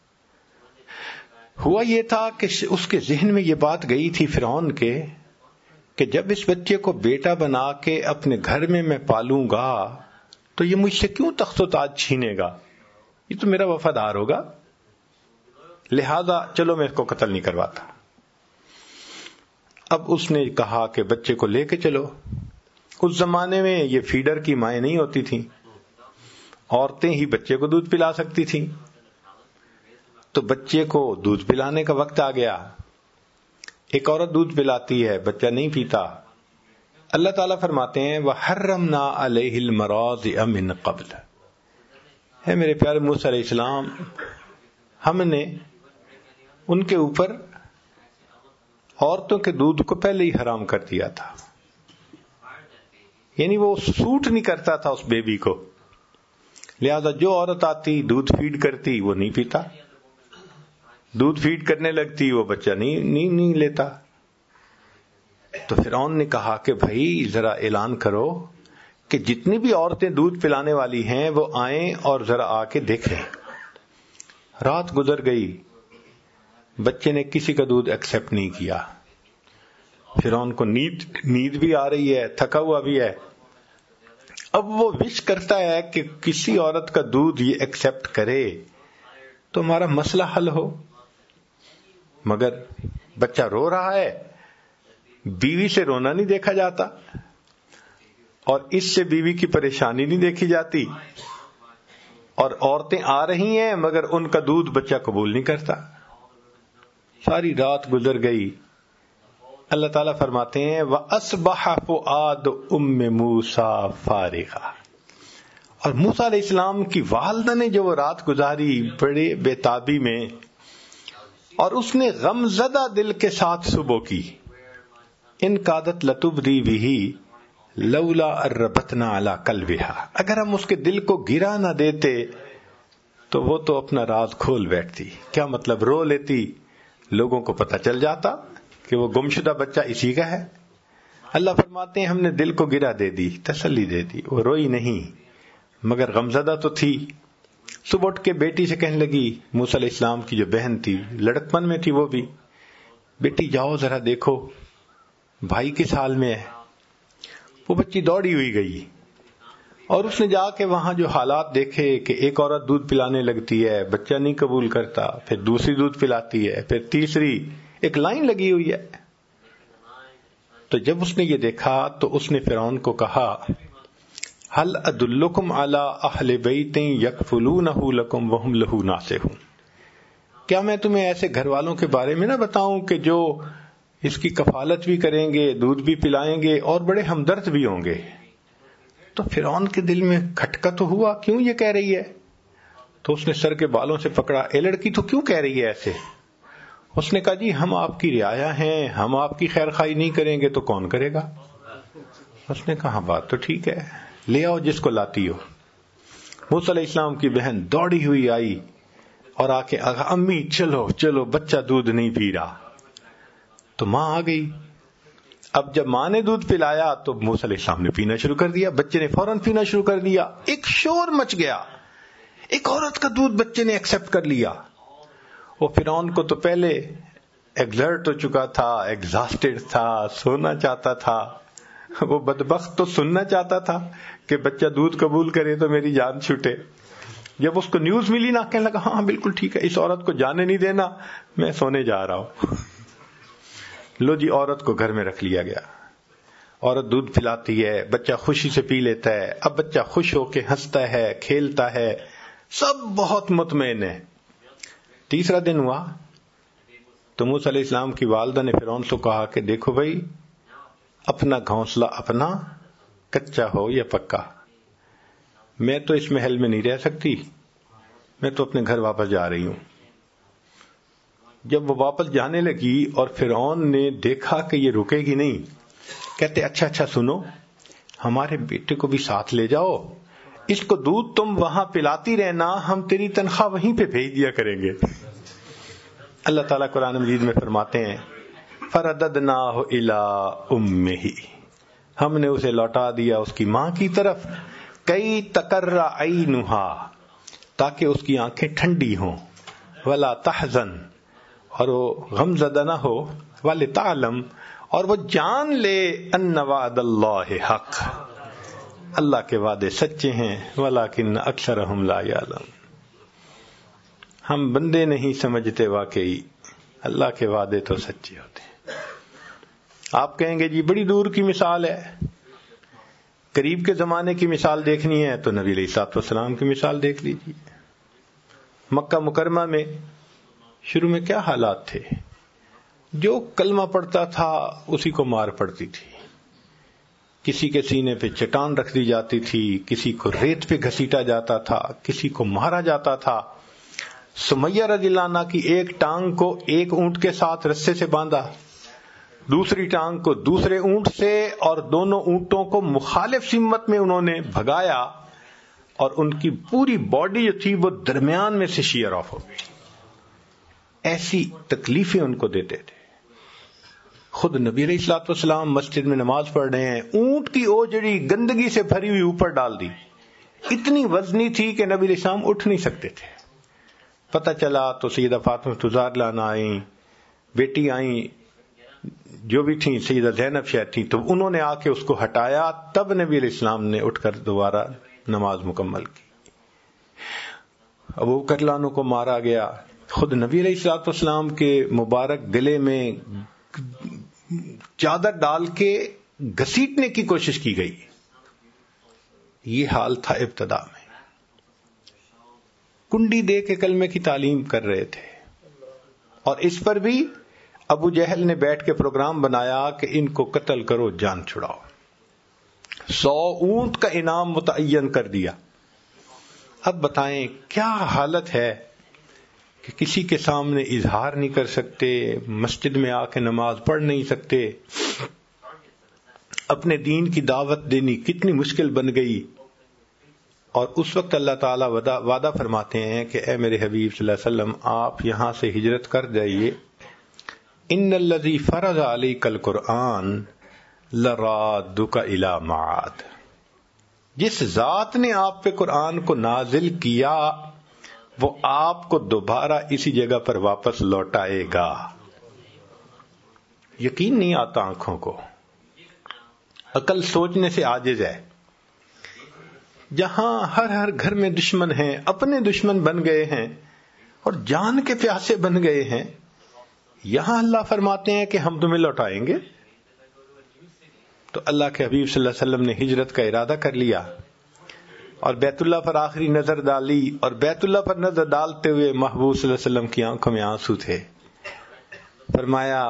ہوا یہ تھا کہ اس کے ذہن میں یہ بات گئی تھی فرعون کے کہ جب اس بچے کو بیٹا بنا کے اپنے گھر میں میں پالوں گا تو یہ مجھ سے کیوں تخت و تاج چھینے گا، یہ تو میرا وفادار ہوگا، لہذا چلو میں اس کو قتل نہیں کرواتا۔ اب اس نے کہا کہ بچے کو لے کے چلو۔ اس زمانے میں یہ فیڈر کی مائیں نہیں ہوتی تھیں، عورتیں ہی بچے کو دودھ پلا سکتی تھیں، تو بچے کو دودھ پلانے کا وقت آ گیا۔ ایک عورت دودھ پلاتی ہے، بچہ نہیں پیتا، اللہ تعالیٰ فرماتے ہیں وَحَرَّمْنَا عَلَيْهِ الْمَرَاضِعَ مِنْ قَبْلِ، ہے میرے پیارے موسیٰ علیہ السلام، ہم نے ان کے اوپر عورتوں کے دودھ کو پہلے ہی حرام کر دیا تھا، یعنی وہ سوٹ نہیں کرتا تھا اس بیبی کو، لہذا جو عورت آتی دودھ فیڈ کرتی وہ نہیں پیتا، دودھ فیڈ کرنے لگتی وہ بچہ نہیں نہیں نہیں لیتا۔ تو فرعون نے کہا کہ بھائی ذرا اعلان کرو کہ جتنی بھی عورتیں دودھ پلانے والی ہیں وہ آئیں اور ذرا آ کے دیکھیں۔ رات گزر گئی، بچے نے کسی کا دودھ ایکسپٹ نہیں کیا۔ فرعون کو نیند نیند بھی آ رہی ہے، تھکا ہوا بھی ہے. اب وہ وش کرتا ہے کہ کسی عورت کا دودھ یہ ایکسپٹ کرے تو ہمارا مسئلہ حل ہو، مگر بچہ رو رہا ہے. بیوی سے رونا نہیں دیکھا جاتا، اور اس سے بیوی کی پریشانی نہیں دیکھی جاتی، اور عورتیں آ رہی ہیں مگر ان کا دودھ بچہ قبول نہیں کرتا. ساری رات گزر گئی. اللہ تعالیٰ فرماتے ہیں وَأَصْبَحَ فُؤَادُ أُمِّ مُوسَىٰ فَارِغًا، اور موسیٰ علیہ السلام کی والدہ نے جو وہ رات گزاری بڑے بے تابی میں، اور اس نے غم زدہ دل کے ساتھ صبح کی. ان کادت لتبدی بہ لولا اربتنا علی قلبہا، اگر ہم اس کے دل کو گرا نہ دیتے تو وہ تو اپنا راز کھول بیٹھتی. کیا مطلب؟ رو لیتی، لوگوں کو پتہ چل جاتا کہ وہ گمشدہ بچہ اسی کا ہے. اللہ فرماتے ہیں ہم نے دل کو گرا دے دی، تسلی دے دی. وہ روئی نہیں مگر غمزدہ تو تھی. صبح اٹھ کے بیٹی سے کہنے لگی، موسیٰ علیہ السلام کی جو بہن تھی، لڑکپن میں تھی وہ بھی، بیٹی جاؤ ذرا دیکھو بھائی کس حال میں ہے. وہ بچی دوڑی ہوئی گئی اور اس نے جا کے وہاں جو حالات دیکھے کہ ایک عورت دودھ پلانے لگتی ہے، بچہ نہیں قبول کرتا، پھر دوسری دودھ پلاتی ہے، پھر تیسری، ایک لائن لگی ہوئی ہے. تو جب اس نے یہ دیکھا تو اس نے فرعون کو کہا هل ادلکم علی اہل بیت یکفلونہ لکم وہم لہ ناصحون، کیا میں تمہیں ایسے گھر والوں کے بارے میں نہ بتاؤں کہ جو اس کی کفالت بھی کریں گے، دودھ بھی پلائیں گے اور بڑے ہمدرد بھی ہوں گے. تو فرعون کے دل میں کھٹکا تو ہوا، کیوں یہ کہہ رہی ہے؟ تو اس نے سر کے بالوں سے پکڑا، اے لڑکی تو کیوں کہہ رہی ہے ایسے؟ اس نے کہا جی ہم آپ کی رعایا ہیں، ہم آپ کی خیر خواہی نہیں کریں گے تو کون کرے گا؟ اس نے کہا بات تو ٹھیک ہے، لے آؤ جس کو لاتی ہو. موسیٰ علیہ السلام کی بہن دوڑی ہوئی آئی اور آ کے امی چلو چلو بچہ دودھ نہیں پی رہا. تو ماں آ گئی. اب جب ماں نے دودھ پلایا تو موسیٰ علیہ السلام نے پینا شروع کر دیا، بچے نے فوراً پینا شروع کر دیا. ایک شور مچ گیا، ایک عورت کا دودھ بچے نے ایکسپٹ کر لیا. وہ فرعون کو تو پہلے ایگزرٹ ہو چکا تھا، ایگزاسٹڈ تھا، سونا چاہتا تھا. وہ بدبخت تو سننا چاہتا تھا کہ بچہ دودھ قبول کرے تو میری جان چھوٹے. جب اس کو نیوز ملی نا، کہنے لگا ہاں بالکل ٹھیک ہے، اس عورت کو جانے نہیں دینا، میں سونے جا رہا ہوں. لو جی عورت کو گھر میں رکھ لیا گیا. عورت دودھ پلاتی ہے، بچہ خوشی سے پی لیتا ہے. اب بچہ خوش ہو کے ہنستا ہے، کھیلتا ہے، سب بہت مطمئن ہے. تیسرا دن ہوا تو موسیٰ علیہ السلام کی والدہ نے فرعون سے کہا کہ دیکھو بھائی، اپنا گھونسلہ اپنا، کچا ہو یا پکا، میں تو اس محل میں نہیں رہ سکتی، میں تو اپنے گھر واپس جا رہی ہوں. جب وہ واپس جانے لگی اور فرعون نے دیکھا کہ یہ رکے گی نہیں، کہتے اچھا اچھا سنو، ہمارے بیٹے کو بھی ساتھ لے جاؤ، اس کو دودھ تم وہاں پلاتی رہنا، ہم تیری تنخواہ وہیں پہ بھیج دیا کریں گے. اللہ تعالیٰ قرآن مجید میں فرماتے ہیں فَرَدَدْنَاهُ إِلَىٰ أُمِّهِ، ہم نے اسے لوٹا دیا اس کی ماں کی طرف، کئی تقر عینها، تاکہ اس کی آنکھیں ٹھنڈی ہوں، ولا تحزن، اور وہ غم زدہ نہ ہو، وَلِتَعْلَمْ، اور وہ جان لے ان وعد اللہ حق، اللہ کے وعدے سچے ہیں، ولیکن اکثرہم لا یعلمون، ہم بندے نہیں سمجھتے، واقعی اللہ کے وعدے تو سچے ہوتے ہیں. آپ کہیں گے جی بڑی دور کی مثال ہے، قریب کے زمانے کی مثال دیکھنی ہے تو نبی علیہ الصلوۃ والسلام کی مثال دیکھ لیجیے. مکہ مکرمہ میں شروع میں کیا حالات تھے؟ جو کلمہ پڑھتا تھا اسی کو مار پڑتی تھی، کسی کے سینے پہ چٹان رکھ دی جاتی تھی، کسی کو ریت پہ گھسیٹا جاتا تھا، کسی کو مارا جاتا تھا. سمیہ رضی اللہ عنہ کی ایک ٹانگ کو ایک اونٹ کے ساتھ رسے سے باندھا، دوسری ٹانگ کو دوسرے اونٹ سے، اور دونوں اونٹوں کو مخالف سمت میں انہوں نے بھگایا، اور ان کی پوری باڈی جو تھی وہ درمیان میں سے شیئر آف ہو گئی. ایسی تکلیفیں ان کو دیتے تھے. خود نبی علیہ الصلوۃ والسلام مسجد میں نماز پڑھ رہے ہیں، اونٹ کی اوجڑی گندگی سے بھری ہوئی اوپر ڈال دی، اتنی وزنی تھی کہ نبی علیہ السلام اٹھ نہیں سکتے تھے. پتہ چلا تو سیدہ فاطمہ الزہرا لانا آئیں، بیٹی آئیں، جو بھی تھیں سیدہ زینب شاید تھیں، تو انہوں نے آ کے اس کو ہٹایا، تب نبی علیہ السلام نے اٹھ کر دوبارہ نماز مکمل کی۔ ابو بکر عنہ کو مارا گیا، خود نبی علیہ الصلوۃ والسلام کے مبارک گلے میں چادر ڈال کے گھسیٹنے کی کوشش کی گئی۔ یہ حال تھا ابتدا میں، کنڈی دے کے کلمے کی تعلیم کر رہے تھے، اور اس پر بھی ابو جہل نے بیٹھ کے پروگرام بنایا کہ ان کو قتل کرو، جان چھڑاؤ، سو اونٹ کا انعام متعین کر دیا۔ اب بتائیں کیا حالت ہے کہ کسی کے سامنے اظہار نہیں کر سکتے، مسجد میں آ کے نماز پڑھ نہیں سکتے، اپنے دین کی دعوت دینی کتنی مشکل بن گئی۔ اور اس وقت اللہ تعالیٰ وعدہ, وعدہ فرماتے ہیں کہ اے میرے حبیب صلی اللہ علیہ وسلم، آپ یہاں سے ہجرت کر جائیے، ان الذی فرض علیک القرآن لرادک الی معاد، جس ذات نے آپ پہ قرآن کو نازل کیا وہ آپ کو دوبارہ اسی جگہ پر واپس لوٹائے گا۔ یقین نہیں آتا آنکھوں کو، عقل سوچنے سے عاجز ہے۔ جہاں ہر ہر گھر میں دشمن ہیں، اپنے دشمن بن گئے ہیں اور جان کے پیاسے بن گئے ہیں، یہاں اللہ فرماتے ہیں کہ ہم تمہیں لوٹائیں گے۔ تو اللہ کے حبیب صلی اللہ علیہ وسلم نے ہجرت کا ارادہ کر لیا اور بیت اللہ پر آخری نظر ڈالی، اور بیت اللہ پر نظر ڈالتے ہوئے محبوب صلی اللہ علیہ وسلم کی آنکھوں میں آنسو تھے۔ فرمایا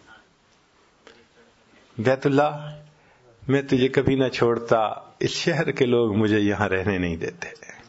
بیت اللہ میں تجھے کبھی نہ چھوڑتا، اس شہر کے لوگ مجھے یہاں رہنے نہیں دیتے۔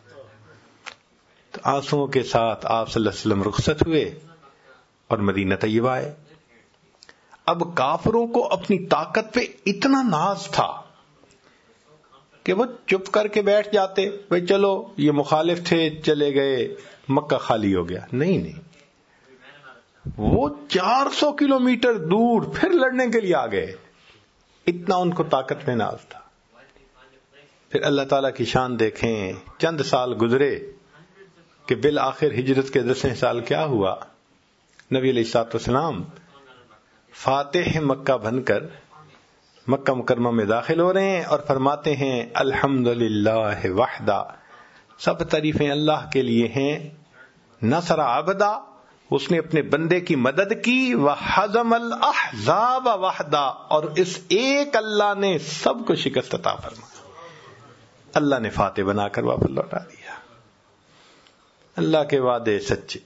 تو آنسوؤں کے ساتھ آپ صلی اللہ علیہ وسلم رخصت ہوئے اور مدینہ طیبہ آئے۔ اب کافروں کو اپنی طاقت پہ اتنا ناز تھا کہ وہ چپ کر کے بیٹھ جاتے، بھئی چلو یہ مخالف تھے چلے گئے، مکہ خالی ہو گیا۔ نہیں نہیں، وہ چار سو کلو میٹر دور پھر لڑنے کے لیے آ گئے، اتنا ان کو طاقت میں ناز تھا۔ پھر اللہ تعالیٰ کی شان دیکھیں، چند سال گزرے کہ بالآخر ہجرت کے دسویں سال کیا ہوا، نبی علیہ الصلوۃ والسلام فاتح مکہ بن کر مکہ مکرمہ میں داخل ہو رہے ہیں اور فرماتے ہیں الحمدللہ وحدہ، سب تعریفیں اللہ کے لیے ہیں، نصر عبدہ، اس نے اپنے بندے کی مدد کی، وحزم الاحزاب وحدہ، اور اس ایک اللہ نے سب کو شکست عطا فرمایا۔ اللہ نے فاتح بنا کر واپس لوٹا دیا۔ اللہ کے وعدے سچے۔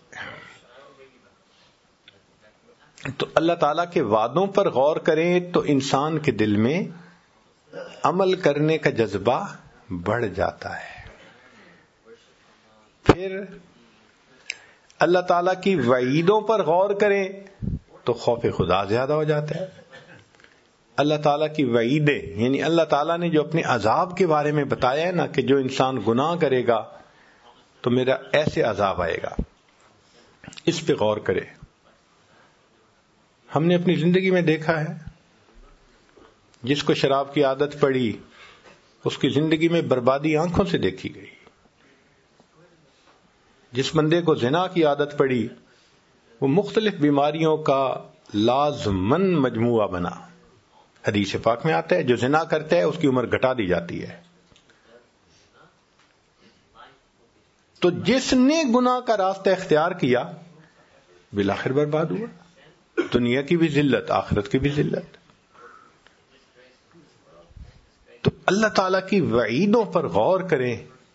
تو اللہ تعالیٰ کے وعدوں پر غور کریں تو انسان کے دل میں عمل کرنے کا جذبہ بڑھ جاتا ہے۔ پھر اللہ تعالیٰ کی وعیدوں پر غور کریں تو خوف خدا زیادہ ہو جاتا ہے۔ اللہ تعالیٰ کی وعیدیں یعنی اللہ تعالیٰ نے جو اپنے عذاب کے بارے میں بتایا ہے نا کہ جو انسان گناہ کرے گا تو میرا ایسے عذاب آئے گا، اس پہ غور کرے۔ ہم نے اپنی زندگی میں دیکھا ہے جس کو شراب کی عادت پڑی اس کی زندگی میں بربادی آنکھوں سے دیکھی گئی، جس بندے کو زنا کی عادت پڑی وہ مختلف بیماریوں کا لازمن مجموعہ بنا۔ حدیث پاک میں آتا ہے جو زنا کرتا ہے اس کی عمر گھٹا دی جاتی ہے۔ تو جس نے گناہ کا راستہ اختیار کیا بالآخر برباد ہوا، دنیا کی بھی ذلت، آخرت کی بھی ذلت۔ تو اللہ تعالیٰ کی وعیدوں پر غور کریں۔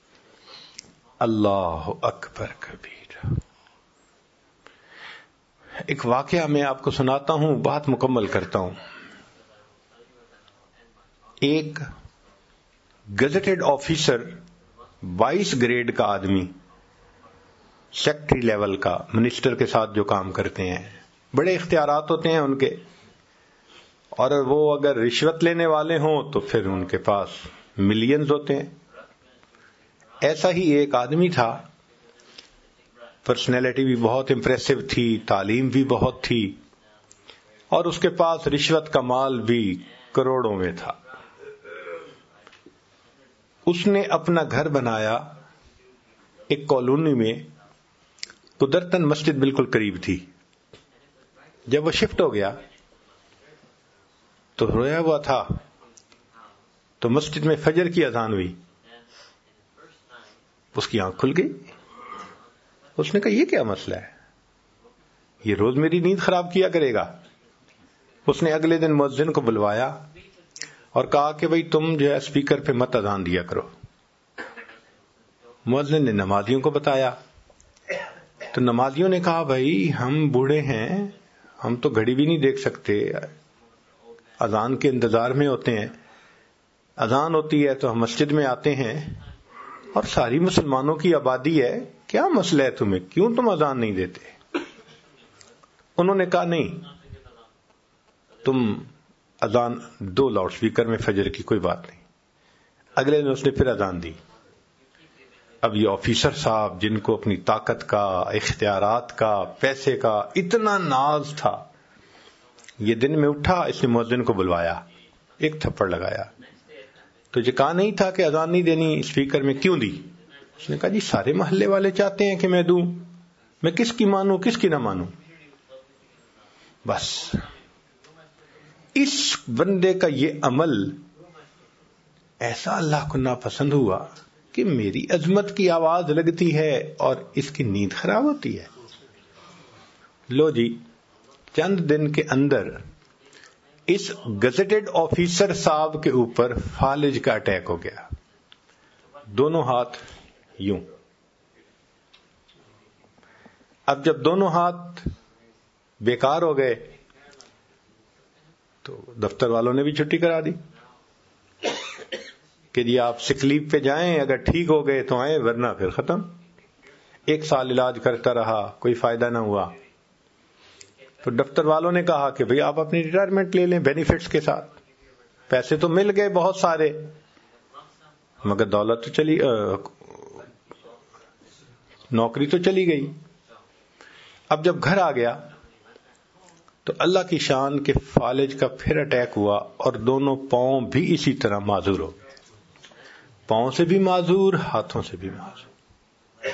اللہ اکبر کبیر۔ ایک واقعہ میں آپ کو سناتا ہوں، بات مکمل کرتا ہوں۔ ایک گزٹڈ آفیسر، بائیس گریڈ کا آدمی، سیکٹری لیول کا، منسٹر کے ساتھ جو کام کرتے ہیں، بڑے اختیارات ہوتے ہیں ان کے، اور وہ اگر رشوت لینے والے ہوں تو پھر ان کے پاس ملینز ہوتے ہیں۔ ایسا ہی ایک آدمی تھا، پرسنالٹی بھی بہت امپریسو تھی، تعلیم بھی بہت تھی، اور اس کے پاس رشوت کا مال بھی کروڑوں میں تھا۔ اس نے اپنا گھر بنایا ایک کالونی میں، قدرتاً مسجد بالکل قریب تھی۔ جب وہ شفٹ ہو گیا تو رویا ہوا تھا، تو مسجد میں فجر کی اذان ہوئی، اس کی آنکھ کھل گئی. اس نے کہا یہ کیا مسئلہ ہے، یہ روز میری نیند خراب کیا کرے گا. اس نے اگلے دن مؤذن کو بلوایا اور کہا کہ بھئی تم جو ہے اسپیکر پہ مت اذان دیا کرو. مؤذن نے نمازیوں کو بتایا، تو نمازیوں نے کہا بھائی ہم بوڑھے ہیں، ہم تو گھڑی بھی نہیں دیکھ سکتے، اذان کے انتظار میں ہوتے ہیں، اذان ہوتی ہے تو ہم مسجد میں آتے ہیں اور ساری مسلمانوں کی آبادی ہے، کیا مسئلہ ہے تمہیں، کیوں تم اذان نہیں دیتے؟ انہوں نے کہا نہیں، تم اذان دو لاؤڈ سپیکر میں فجر کی، کوئی بات نہیں. اگلے دن اس نے پھر اذان دی. اب یہ آفیسر صاحب جن کو اپنی طاقت کا، اختیارات کا، پیسے کا اتنا ناز تھا، یہ دن میں اٹھا، اس نے مؤذن کو بلوایا، ایک تھپڑ لگایا. تو یہ کہا نہیں تھا کہ اذان نہیں دینی اسپیکر میں، کیوں دی؟ اس نے کہا جی سارے محلے والے چاہتے ہیں کہ میں دوں، میں کس کی مانوں کس کی نہ مانوں. بس اس بندے کا یہ عمل ایسا اللہ کو ناپسند ہوا کہ میری عظمت کی آواز لگتی ہے اور اس کی نیند خراب ہوتی ہے. لو جی، چند دن کے اندر اس گزٹڈ آفیسر صاحب کے اوپر فالج کا اٹیک ہو گیا، دونوں ہاتھ یوں. اب جب دونوں ہاتھ بیکار ہو گئے تو دفتر والوں نے بھی چھٹی کرا دی کہ جی آپ سک لیو پہ جائیں، اگر ٹھیک ہو گئے تو آئیں، ورنہ پھر ختم. ایک سال علاج کرتا رہا، کوئی فائدہ نہ ہوا. تو دفتر والوں نے کہا کہ بھئی آپ اپنی ریٹائرمنٹ لے لیں بینیفٹس کے ساتھ، پیسے تو مل گئے بہت سارے مگر دولت تو چلی، نوکری تو چلی گئی. اب جب گھر آ گیا تو اللہ کی شان کے فالج کا پھر اٹیک ہوا اور دونوں پاؤں بھی اسی طرح معذور ہو گئے، پاؤں سے بھی معذور، ہاتھوں سے بھی معذور.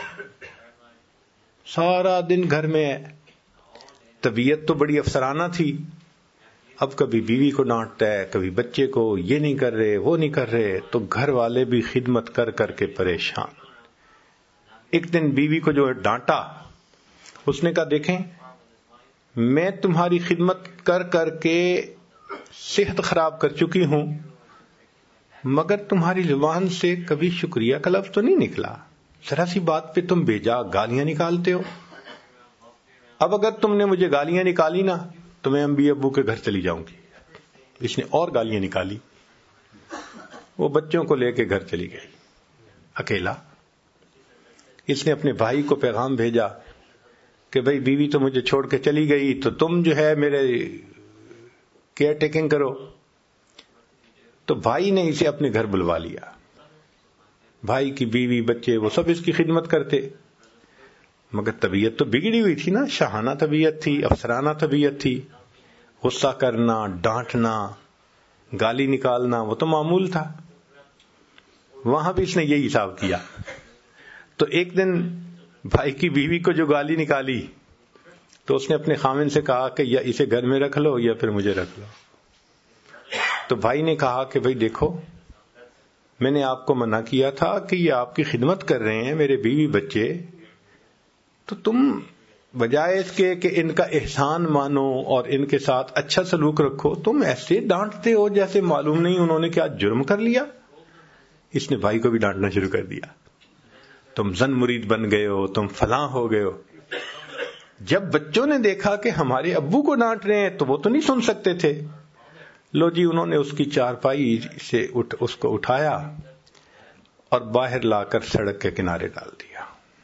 سارا دن گھر میں. طبیعت تو بڑی افسرانہ تھی، اب کبھی بیوی کو ڈانٹتا ہے، کبھی بچے کو، یہ نہیں کر رہے وہ نہیں کر رہے، تو گھر والے بھی خدمت کر کر کے پریشان. ایک دن بیوی کو جو ڈانٹا، اس نے کہا دیکھیں میں تمہاری خدمت کر کر کے صحت خراب کر چکی ہوں، مگر تمہاری زبان سے کبھی شکریہ کا لفظ تو نہیں نکلا، ذرا سی بات پہ تم بیجا گالیاں نکالتے ہو. اب اگر تم نے مجھے گالیاں نکالی نا تو میں امی ابو کے گھر چلی جاؤں گی. اس نے اور گالیاں نکالی، وہ بچوں کو لے کے گھر چلی گئی اکیلا. اس نے اپنے بھائی کو پیغام بھیجا کہ بھئی بیوی تو مجھے چھوڑ کے چلی گئی، تو تم جو ہے میرے کیئر ٹیکنگ کرو. تو بھائی نے اسے اپنے گھر بلوا لیا. بھائی کی بیوی بچے وہ سب اس کی خدمت کرتے، مگر طبیعت تو بگڑی ہوئی تھی نا، شاہانہ طبیعت تھی، افسرانہ طبیعت تھی. غصہ کرنا، ڈانٹنا، گالی نکالنا وہ تو معمول تھا. وہاں بھی اس نے یہی حساب کیا. تو ایک دن بھائی کی بیوی کو جو گالی نکالی تو اس نے اپنے خامن سے کہا کہ یا اسے گھر میں رکھ لو یا پھر مجھے رکھ لو. تو بھائی نے کہا کہ بھئی دیکھو میں نے آپ کو منع کیا تھا کہ یہ آپ کی خدمت کر رہے ہیں میرے بیوی بچے، تو تم بجائے اس کے کہ ان کا احسان مانو اور ان کے ساتھ اچھا سلوک رکھو، تم ایسے ڈانٹتے ہو جیسے معلوم نہیں انہوں نے کیا جرم کر لیا. اس نے بھائی کو بھی ڈانٹنا شروع کر دیا، تم زن مرید بن گئے ہو، تم فلاں ہو گئے ہو. جب بچوں نے دیکھا کہ ہمارے ابو کو ڈانٹ رہے ہیں تو وہ تو نہیں سن سکتے تھے. لو جی انہوں نے اس کی چارپائی سے اٹھ اس کو اٹھایا اور باہر لا کر سڑک کے کنارے ڈال دیا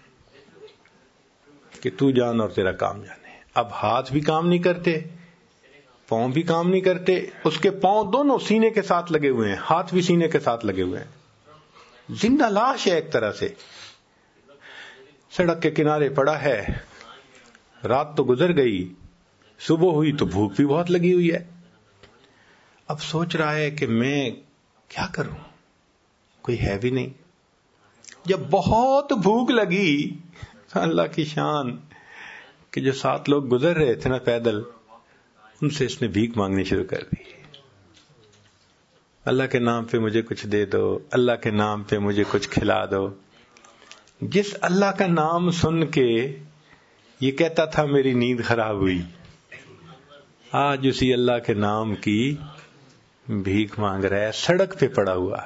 کہ تو جان اور تیرا کام جانے. اب ہاتھ بھی کام نہیں کرتے، پاؤں بھی کام نہیں کرتے، اس کے پاؤں دونوں سینے کے ساتھ لگے ہوئے ہیں، ہاتھ بھی سینے کے ساتھ لگے ہوئے ہیں، زندہ لاش ہے ایک طرح سے. سڑک کے کنارے پڑا ہے. رات تو گزر گئی، صبح ہوئی تو بھوک بھی بہت لگی ہوئی ہے. اب سوچ رہا ہے کہ میں کیا کروں، کوئی ہے بھی نہیں. جب بہت بھوک لگی، اللہ کی شان کہ جو سات لوگ گزر رہے تھے نا پیدل، ان سے اس نے بھیک مانگنی شروع کر دی. اللہ کے نام پہ مجھے کچھ دے دو، اللہ کے نام پہ مجھے کچھ کھلا دو. جس اللہ کا نام سن کے یہ کہتا تھا میری نیند خراب ہوئی، آج اسی اللہ کے نام کی بھیک مانگ رہا ہے، سڑک پہ پڑا ہوا.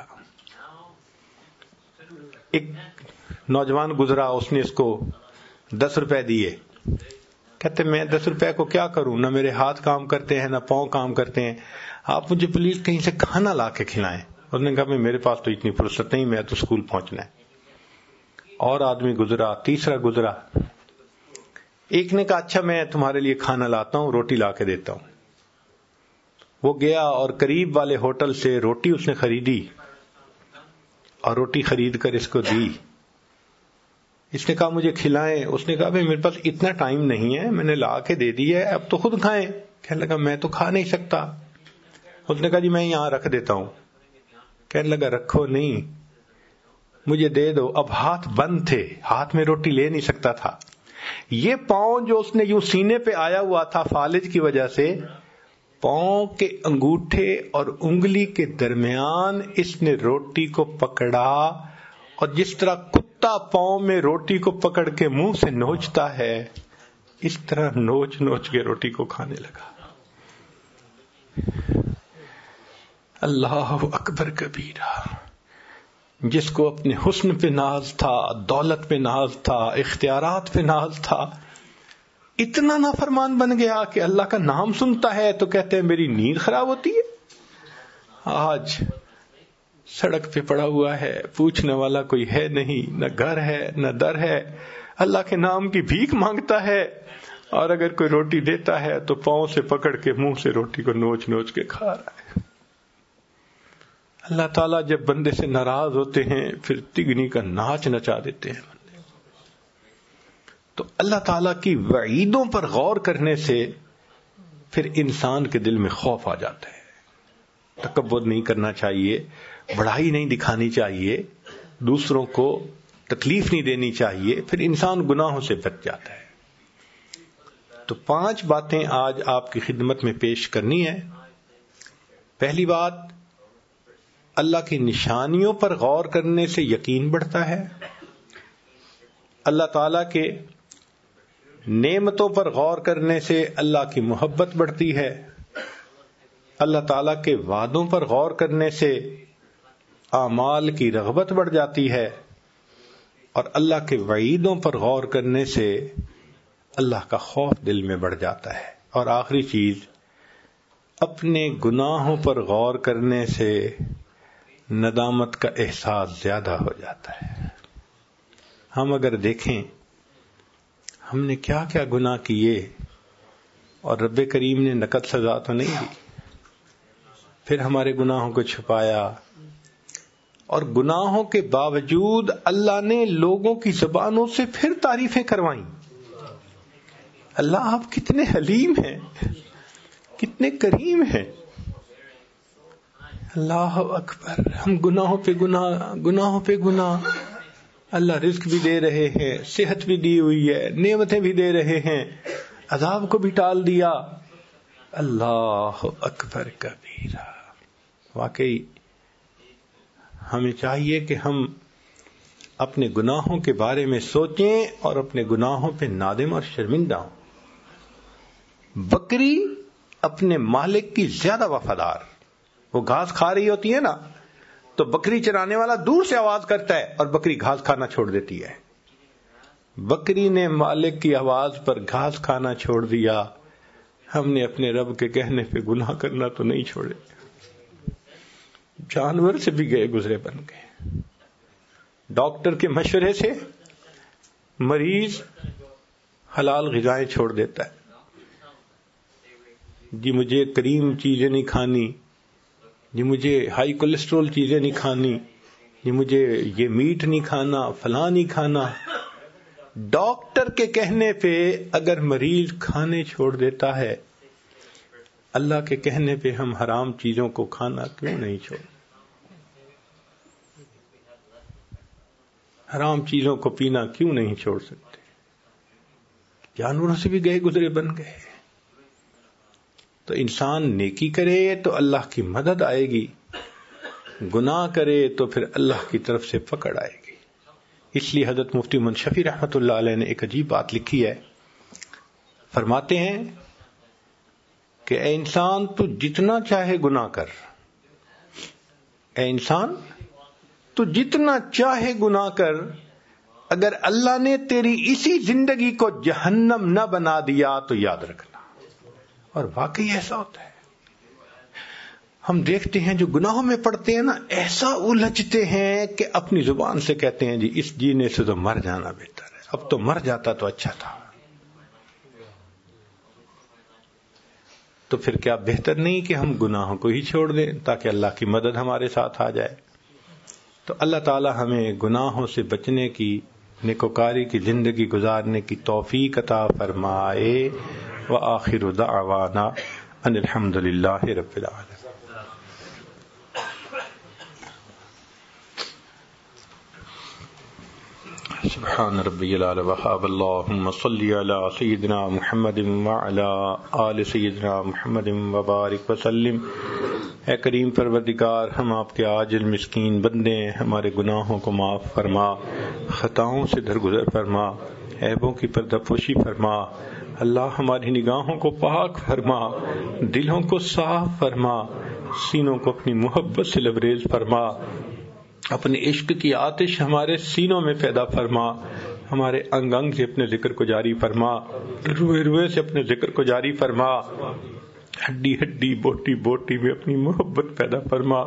ایک نوجوان گزرا، اس نے اس کو دس روپے دیے. کہتے میں دس روپے کو کیا کروں، نہ میرے ہاتھ کام کرتے ہیں نہ پاؤں کام کرتے ہیں، آپ مجھے پلیز کہیں سے کھانا لا کے کھلائیں. اس نے کہا میرے پاس تو اتنی فرصت نہیں، میں تو اسکول پہنچنا ہے. اور آدمی گزرا، تیسرا گزرا. ایک نے کہا اچھا میں تمہارے لیے کھانا لاتا ہوں، روٹی لا کے دیتا ہوں. وہ گیا اور قریب والے ہوٹل سے روٹی اس نے خریدی اور روٹی خرید کر اس کو دی. اس نے کہا مجھے کھلائیں. اس نے کہا بھائی میرے پاس اتنا ٹائم نہیں ہے، میں نے لا کے دے دی ہے، اب تو خود کھائیں. کہنے لگا میں تو کھا نہیں سکتا. اس نے کہا جی میں یہاں رکھ دیتا ہوں. کہنے لگا رکھو نہیں، مجھے دے دو. اب ہاتھ بند تھے، ہاتھ میں روٹی لے نہیں سکتا تھا. یہ پاؤں جو اس نے یوں سینے پہ آیا ہوا تھا فالج کی وجہ سے، پاؤں کے انگوٹھے اور انگلی کے درمیان اس نے روٹی کو پکڑا، اور جس طرح کتا پاؤں میں روٹی کو پکڑ کے منہ سے نوچتا ہے، اس طرح نوچ نوچ کے روٹی کو کھانے لگا. اللہ اکبر کبیرہ. جس کو اپنے حسن پہ ناز تھا، دولت پہ ناز تھا، اختیارات پہ ناز تھا، اتنا نافرمان بن گیا کہ اللہ کا نام سنتا ہے تو کہتے ہیں میری نیند خراب ہوتی ہے. آج سڑک پہ پڑا ہوا ہے، پوچھنے والا کوئی ہے نہیں، نہ گھر ہے نہ در ہے، اللہ کے نام کی بھیک مانگتا ہے، اور اگر کوئی روٹی دیتا ہے تو پاؤں سے پکڑ کے منہ سے روٹی کو نوچ نوچ کے کھا رہا ہے. اللہ تعالیٰ جب بندے سے ناراض ہوتے ہیں پھر تگنی کا ناچ نچا دیتے ہیں. تو اللہ تعالیٰ کی وعیدوں پر غور کرنے سے پھر انسان کے دل میں خوف آ جاتا ہے. تکبر نہیں کرنا چاہیے، بڑائی نہیں دکھانی چاہیے، دوسروں کو تکلیف نہیں دینی چاہیے، پھر انسان گناہوں سے بچ جاتا ہے. تو پانچ باتیں آج آپ کی خدمت میں پیش کرنی ہے. پہلی بات، اللہ کی نشانیوں پر غور کرنے سے یقین بڑھتا ہے. اللہ تعالیٰ کے نعمتوں پر غور کرنے سے اللہ کی محبت بڑھتی ہے. اللہ تعالیٰ کے وعدوں پر غور کرنے سے اعمال کی رغبت بڑھ جاتی ہے. اور اللہ کے وعیدوں پر غور کرنے سے اللہ کا خوف دل میں بڑھ جاتا ہے. اور آخری چیز، اپنے گناہوں پر غور کرنے سے ندامت کا احساس زیادہ ہو جاتا ہے. ہم اگر دیکھیں ہم نے کیا کیا گناہ کیے اور رب کریم نے نقد سزا تو نہیں دی، پھر ہمارے گناہوں کو چھپایا، اور گناہوں کے باوجود اللہ نے لوگوں کی زبانوں سے پھر تعریفیں کروائیں. اللہ آپ کتنے حلیم ہیں، کتنے کریم ہیں. اللہ اکبر. ہم گناہوں پہ گناہ، گناہوں پہ گناہ. اللہ رزق بھی دے رہے ہیں، صحت بھی دی ہوئی ہے، نعمتیں بھی دے رہے ہیں، عذاب کو بھی ٹال دیا. اللہ اکبر کبیرہ. واقعی ہمیں چاہیے کہ ہم اپنے گناہوں کے بارے میں سوچیں اور اپنے گناہوں پہ نادم اور شرمندہ ہوں. بکری اپنے مالک کی زیادہ وفادار، وہ گھاس کھا رہی ہوتی ہے نا تو بکری چرانے والا دور سے آواز کرتا ہے اور بکری گھاس کھانا چھوڑ دیتی ہے. بکری نے مالک کی آواز پر گھاس کھانا چھوڑ دیا، ہم نے اپنے رب کے کہنے پہ گناہ کرنا تو نہیں چھوڑے. جانور سے بھی گئے گزرے بن گئے. ڈاکٹر کے مشورے سے مریض حلال غذائیں چھوڑ دیتا ہے. جی مجھے کریم چیزیں نہیں کھانی، جی مجھے ہائی کولیسٹرول چیزیں نہیں کھانی، جی مجھے یہ میٹ نہیں کھانا، فلاں نہیں کھانا. ڈاکٹر کے کہنے پہ اگر مریض کھانے چھوڑ دیتا ہے، اللہ کے کہنے پہ ہم حرام چیزوں کو کھانا کیوں نہیں چھوڑ؟ حرام چیزوں کو پینا کیوں نہیں چھوڑ سکتے؟ جانوروں سے بھی گئے گزرے بن گئے. تو انسان نیکی کرے تو اللہ کی مدد آئے گی، گناہ کرے تو پھر اللہ کی طرف سے پکڑ آئے گی. اس لیے حضرت مفتی محمد شفیع رحمۃ اللہ علیہ نے ایک عجیب بات لکھی ہے. فرماتے ہیں کہ اے انسان تو جتنا چاہے گناہ کر، اے انسان تو جتنا چاہے گناہ کر، اگر اللہ نے تیری اسی زندگی کو جہنم نہ بنا دیا تو یاد رکھنا. اور واقعی ایسا ہوتا ہے. ہم دیکھتے ہیں جو گناہوں میں پڑتے ہیں نا، ایسا الجھتے ہیں کہ اپنی زبان سے کہتے ہیں جی اس جینے سے تو مر جانا بہتر ہے، اب تو مر جاتا تو اچھا تھا. تو پھر کیا بہتر نہیں کہ ہم گناہوں کو ہی چھوڑ دیں تاکہ اللہ کی مدد ہمارے ساتھ آ جائے. تو اللہ تعالی ہمیں گناہوں سے بچنے کی، نیکوکاری کی زندگی گزارنے کی توفیق عطا فرمائے. وآخر دعوانا ان الحمد للہ رب العالمین. سبحان ربی العلی وہاب. اللہم صلی علی سیدنا محمد وعلی آل سیدنا محمد وبارک وسلم. اے کریم پروردگار، ہم آپ کے عاجز مسکین بندے ہیں، ہمارے گناہوں کو معاف فرما، خطاؤں سے درگزر فرما، عیبوں کی پردہ پوشی فرما. اللہ ہماری نگاہوں کو پاک فرما، دلوں کو صاف فرما، سینوں کو اپنی محبت سے لبریز فرما. اپنے عشق کی آتش ہمارے سینوں میں پیدا فرما، ہمارے انگ انگ سے اپنے ذکر کو جاری فرما، روئے روئے سے اپنے ذکر کو جاری فرما، ہڈی ہڈی بوٹی بوٹی میں اپنی محبت پیدا فرما.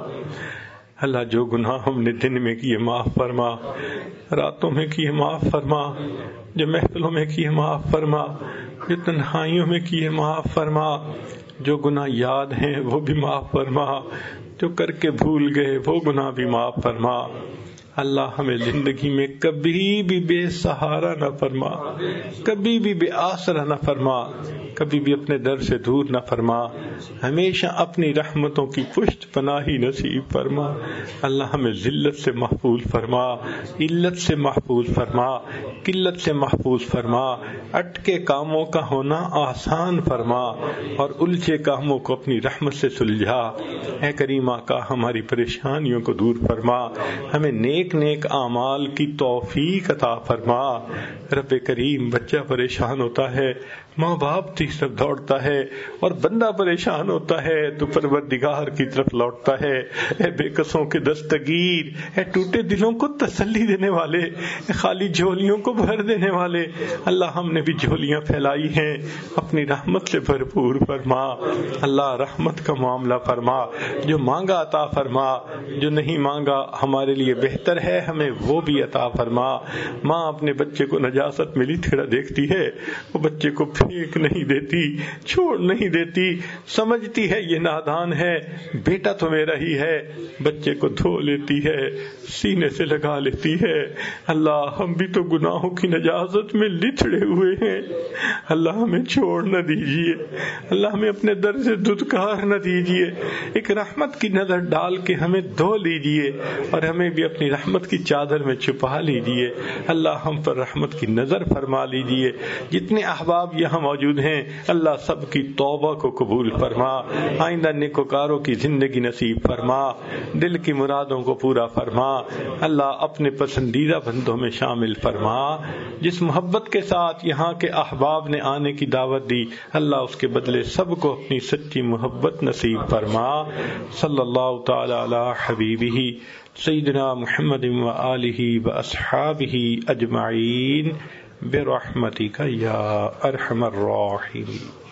اللہ جو گناہ ہم نے دن میں کیے معاف فرما، راتوں میں کیے معاف فرما، جو محفلوں میں کیے معاف فرما، جو تنہائیوں میں کیے معاف فرما. جو گناہ یاد ہیں وہ بھی معاف فرما، جو کر کے بھول گئے وہ گناہ بھی معاف فرما. اللہ ہمیں زندگی میں کبھی بھی بے سہارا نہ فرما، کبھی بھی بے آسرا نہ فرما، کبھی بھی اپنے در سے دور نہ فرما. ہمیشہ اپنی رحمتوں کی پشت پناہی نصیب فرما. اللہ ہمیں ذلت سے محفوظ فرما، علت سے محفوظ فرما، قلت سے محفوظ فرما. اٹکے کاموں کا ہونا آسان فرما اور الجھے کاموں کو اپنی رحمت سے سلجھا. اے کریم آقا، ہماری پریشانیوں کو دور فرما، ہمیں نیک نیک اعمال کی توفیق عطا فرما. رب کریم، بچہ پریشان ہوتا ہے، ماں باپ کی طرف دوڑتا ہے، اور بندہ پریشان ہوتا ہے تو پروردگار کی طرف لوٹتا ہے. اے بے کسوں کے دستگیر، اے ٹوٹے دلوں کو تسلی دینے والے، اے خالی جھولیوں کو بھر دینے والے، اللہ ہم نے بھی جھولیاں پھیلائی ہیں، اپنی رحمت سے بھرپور فرما. اللہ رحمت کا معاملہ فرما، جو مانگا عطا فرما، جو نہیں مانگا ہمارے لیے بہتر ہے ہمیں وہ بھی عطا فرما. ماں اپنے بچے کو نجاست میں لتھڑا دیکھتی ہے، وہ بچے کو پھینک نہیں دیتی، چھوڑ نہیں دیتی، سمجھتی ہے یہ نادان ہے، بیٹا تو میرا ہی ہے، بچے کو دھو لیتی ہے، سینے سے لگا لیتی ہے. اللہ ہم بھی تو گناہوں کی نجاست میں لتھڑے ہوئے ہیں، اللہ ہمیں چھوڑ نہ دیجیے، اللہ ہمیں اپنے در سے دھتکار نہ دیجیے. ایک رحمت کی نظر ڈال کے ہمیں دھو لیجیے اور ہمیں بھی اپنی رحمت کی چادر میں چھپا لیجیے. اللہ ہم پر رحمت کی نظر فرما لیجیے. جتنے احباب یہاں موجود ہیں اللہ سب کی توبہ کو قبول فرما، آئندہ نیکوکاروں کی زندگی نصیب فرما، دل کی مرادوں کو پورا فرما. اللہ اپنے پسندیدہ بندوں میں شامل فرما. جس محبت کے ساتھ یہاں کے احباب نے آنے کی دعوت دی، اللہ اس کے بدلے سب کو اپنی سچی محبت نصیب فرما. صلی اللہ تعالی علی حبیبہ سیدنا محمد و آلہ و اصحابہ اجمعین برحمتک یا ارحم الراحمین.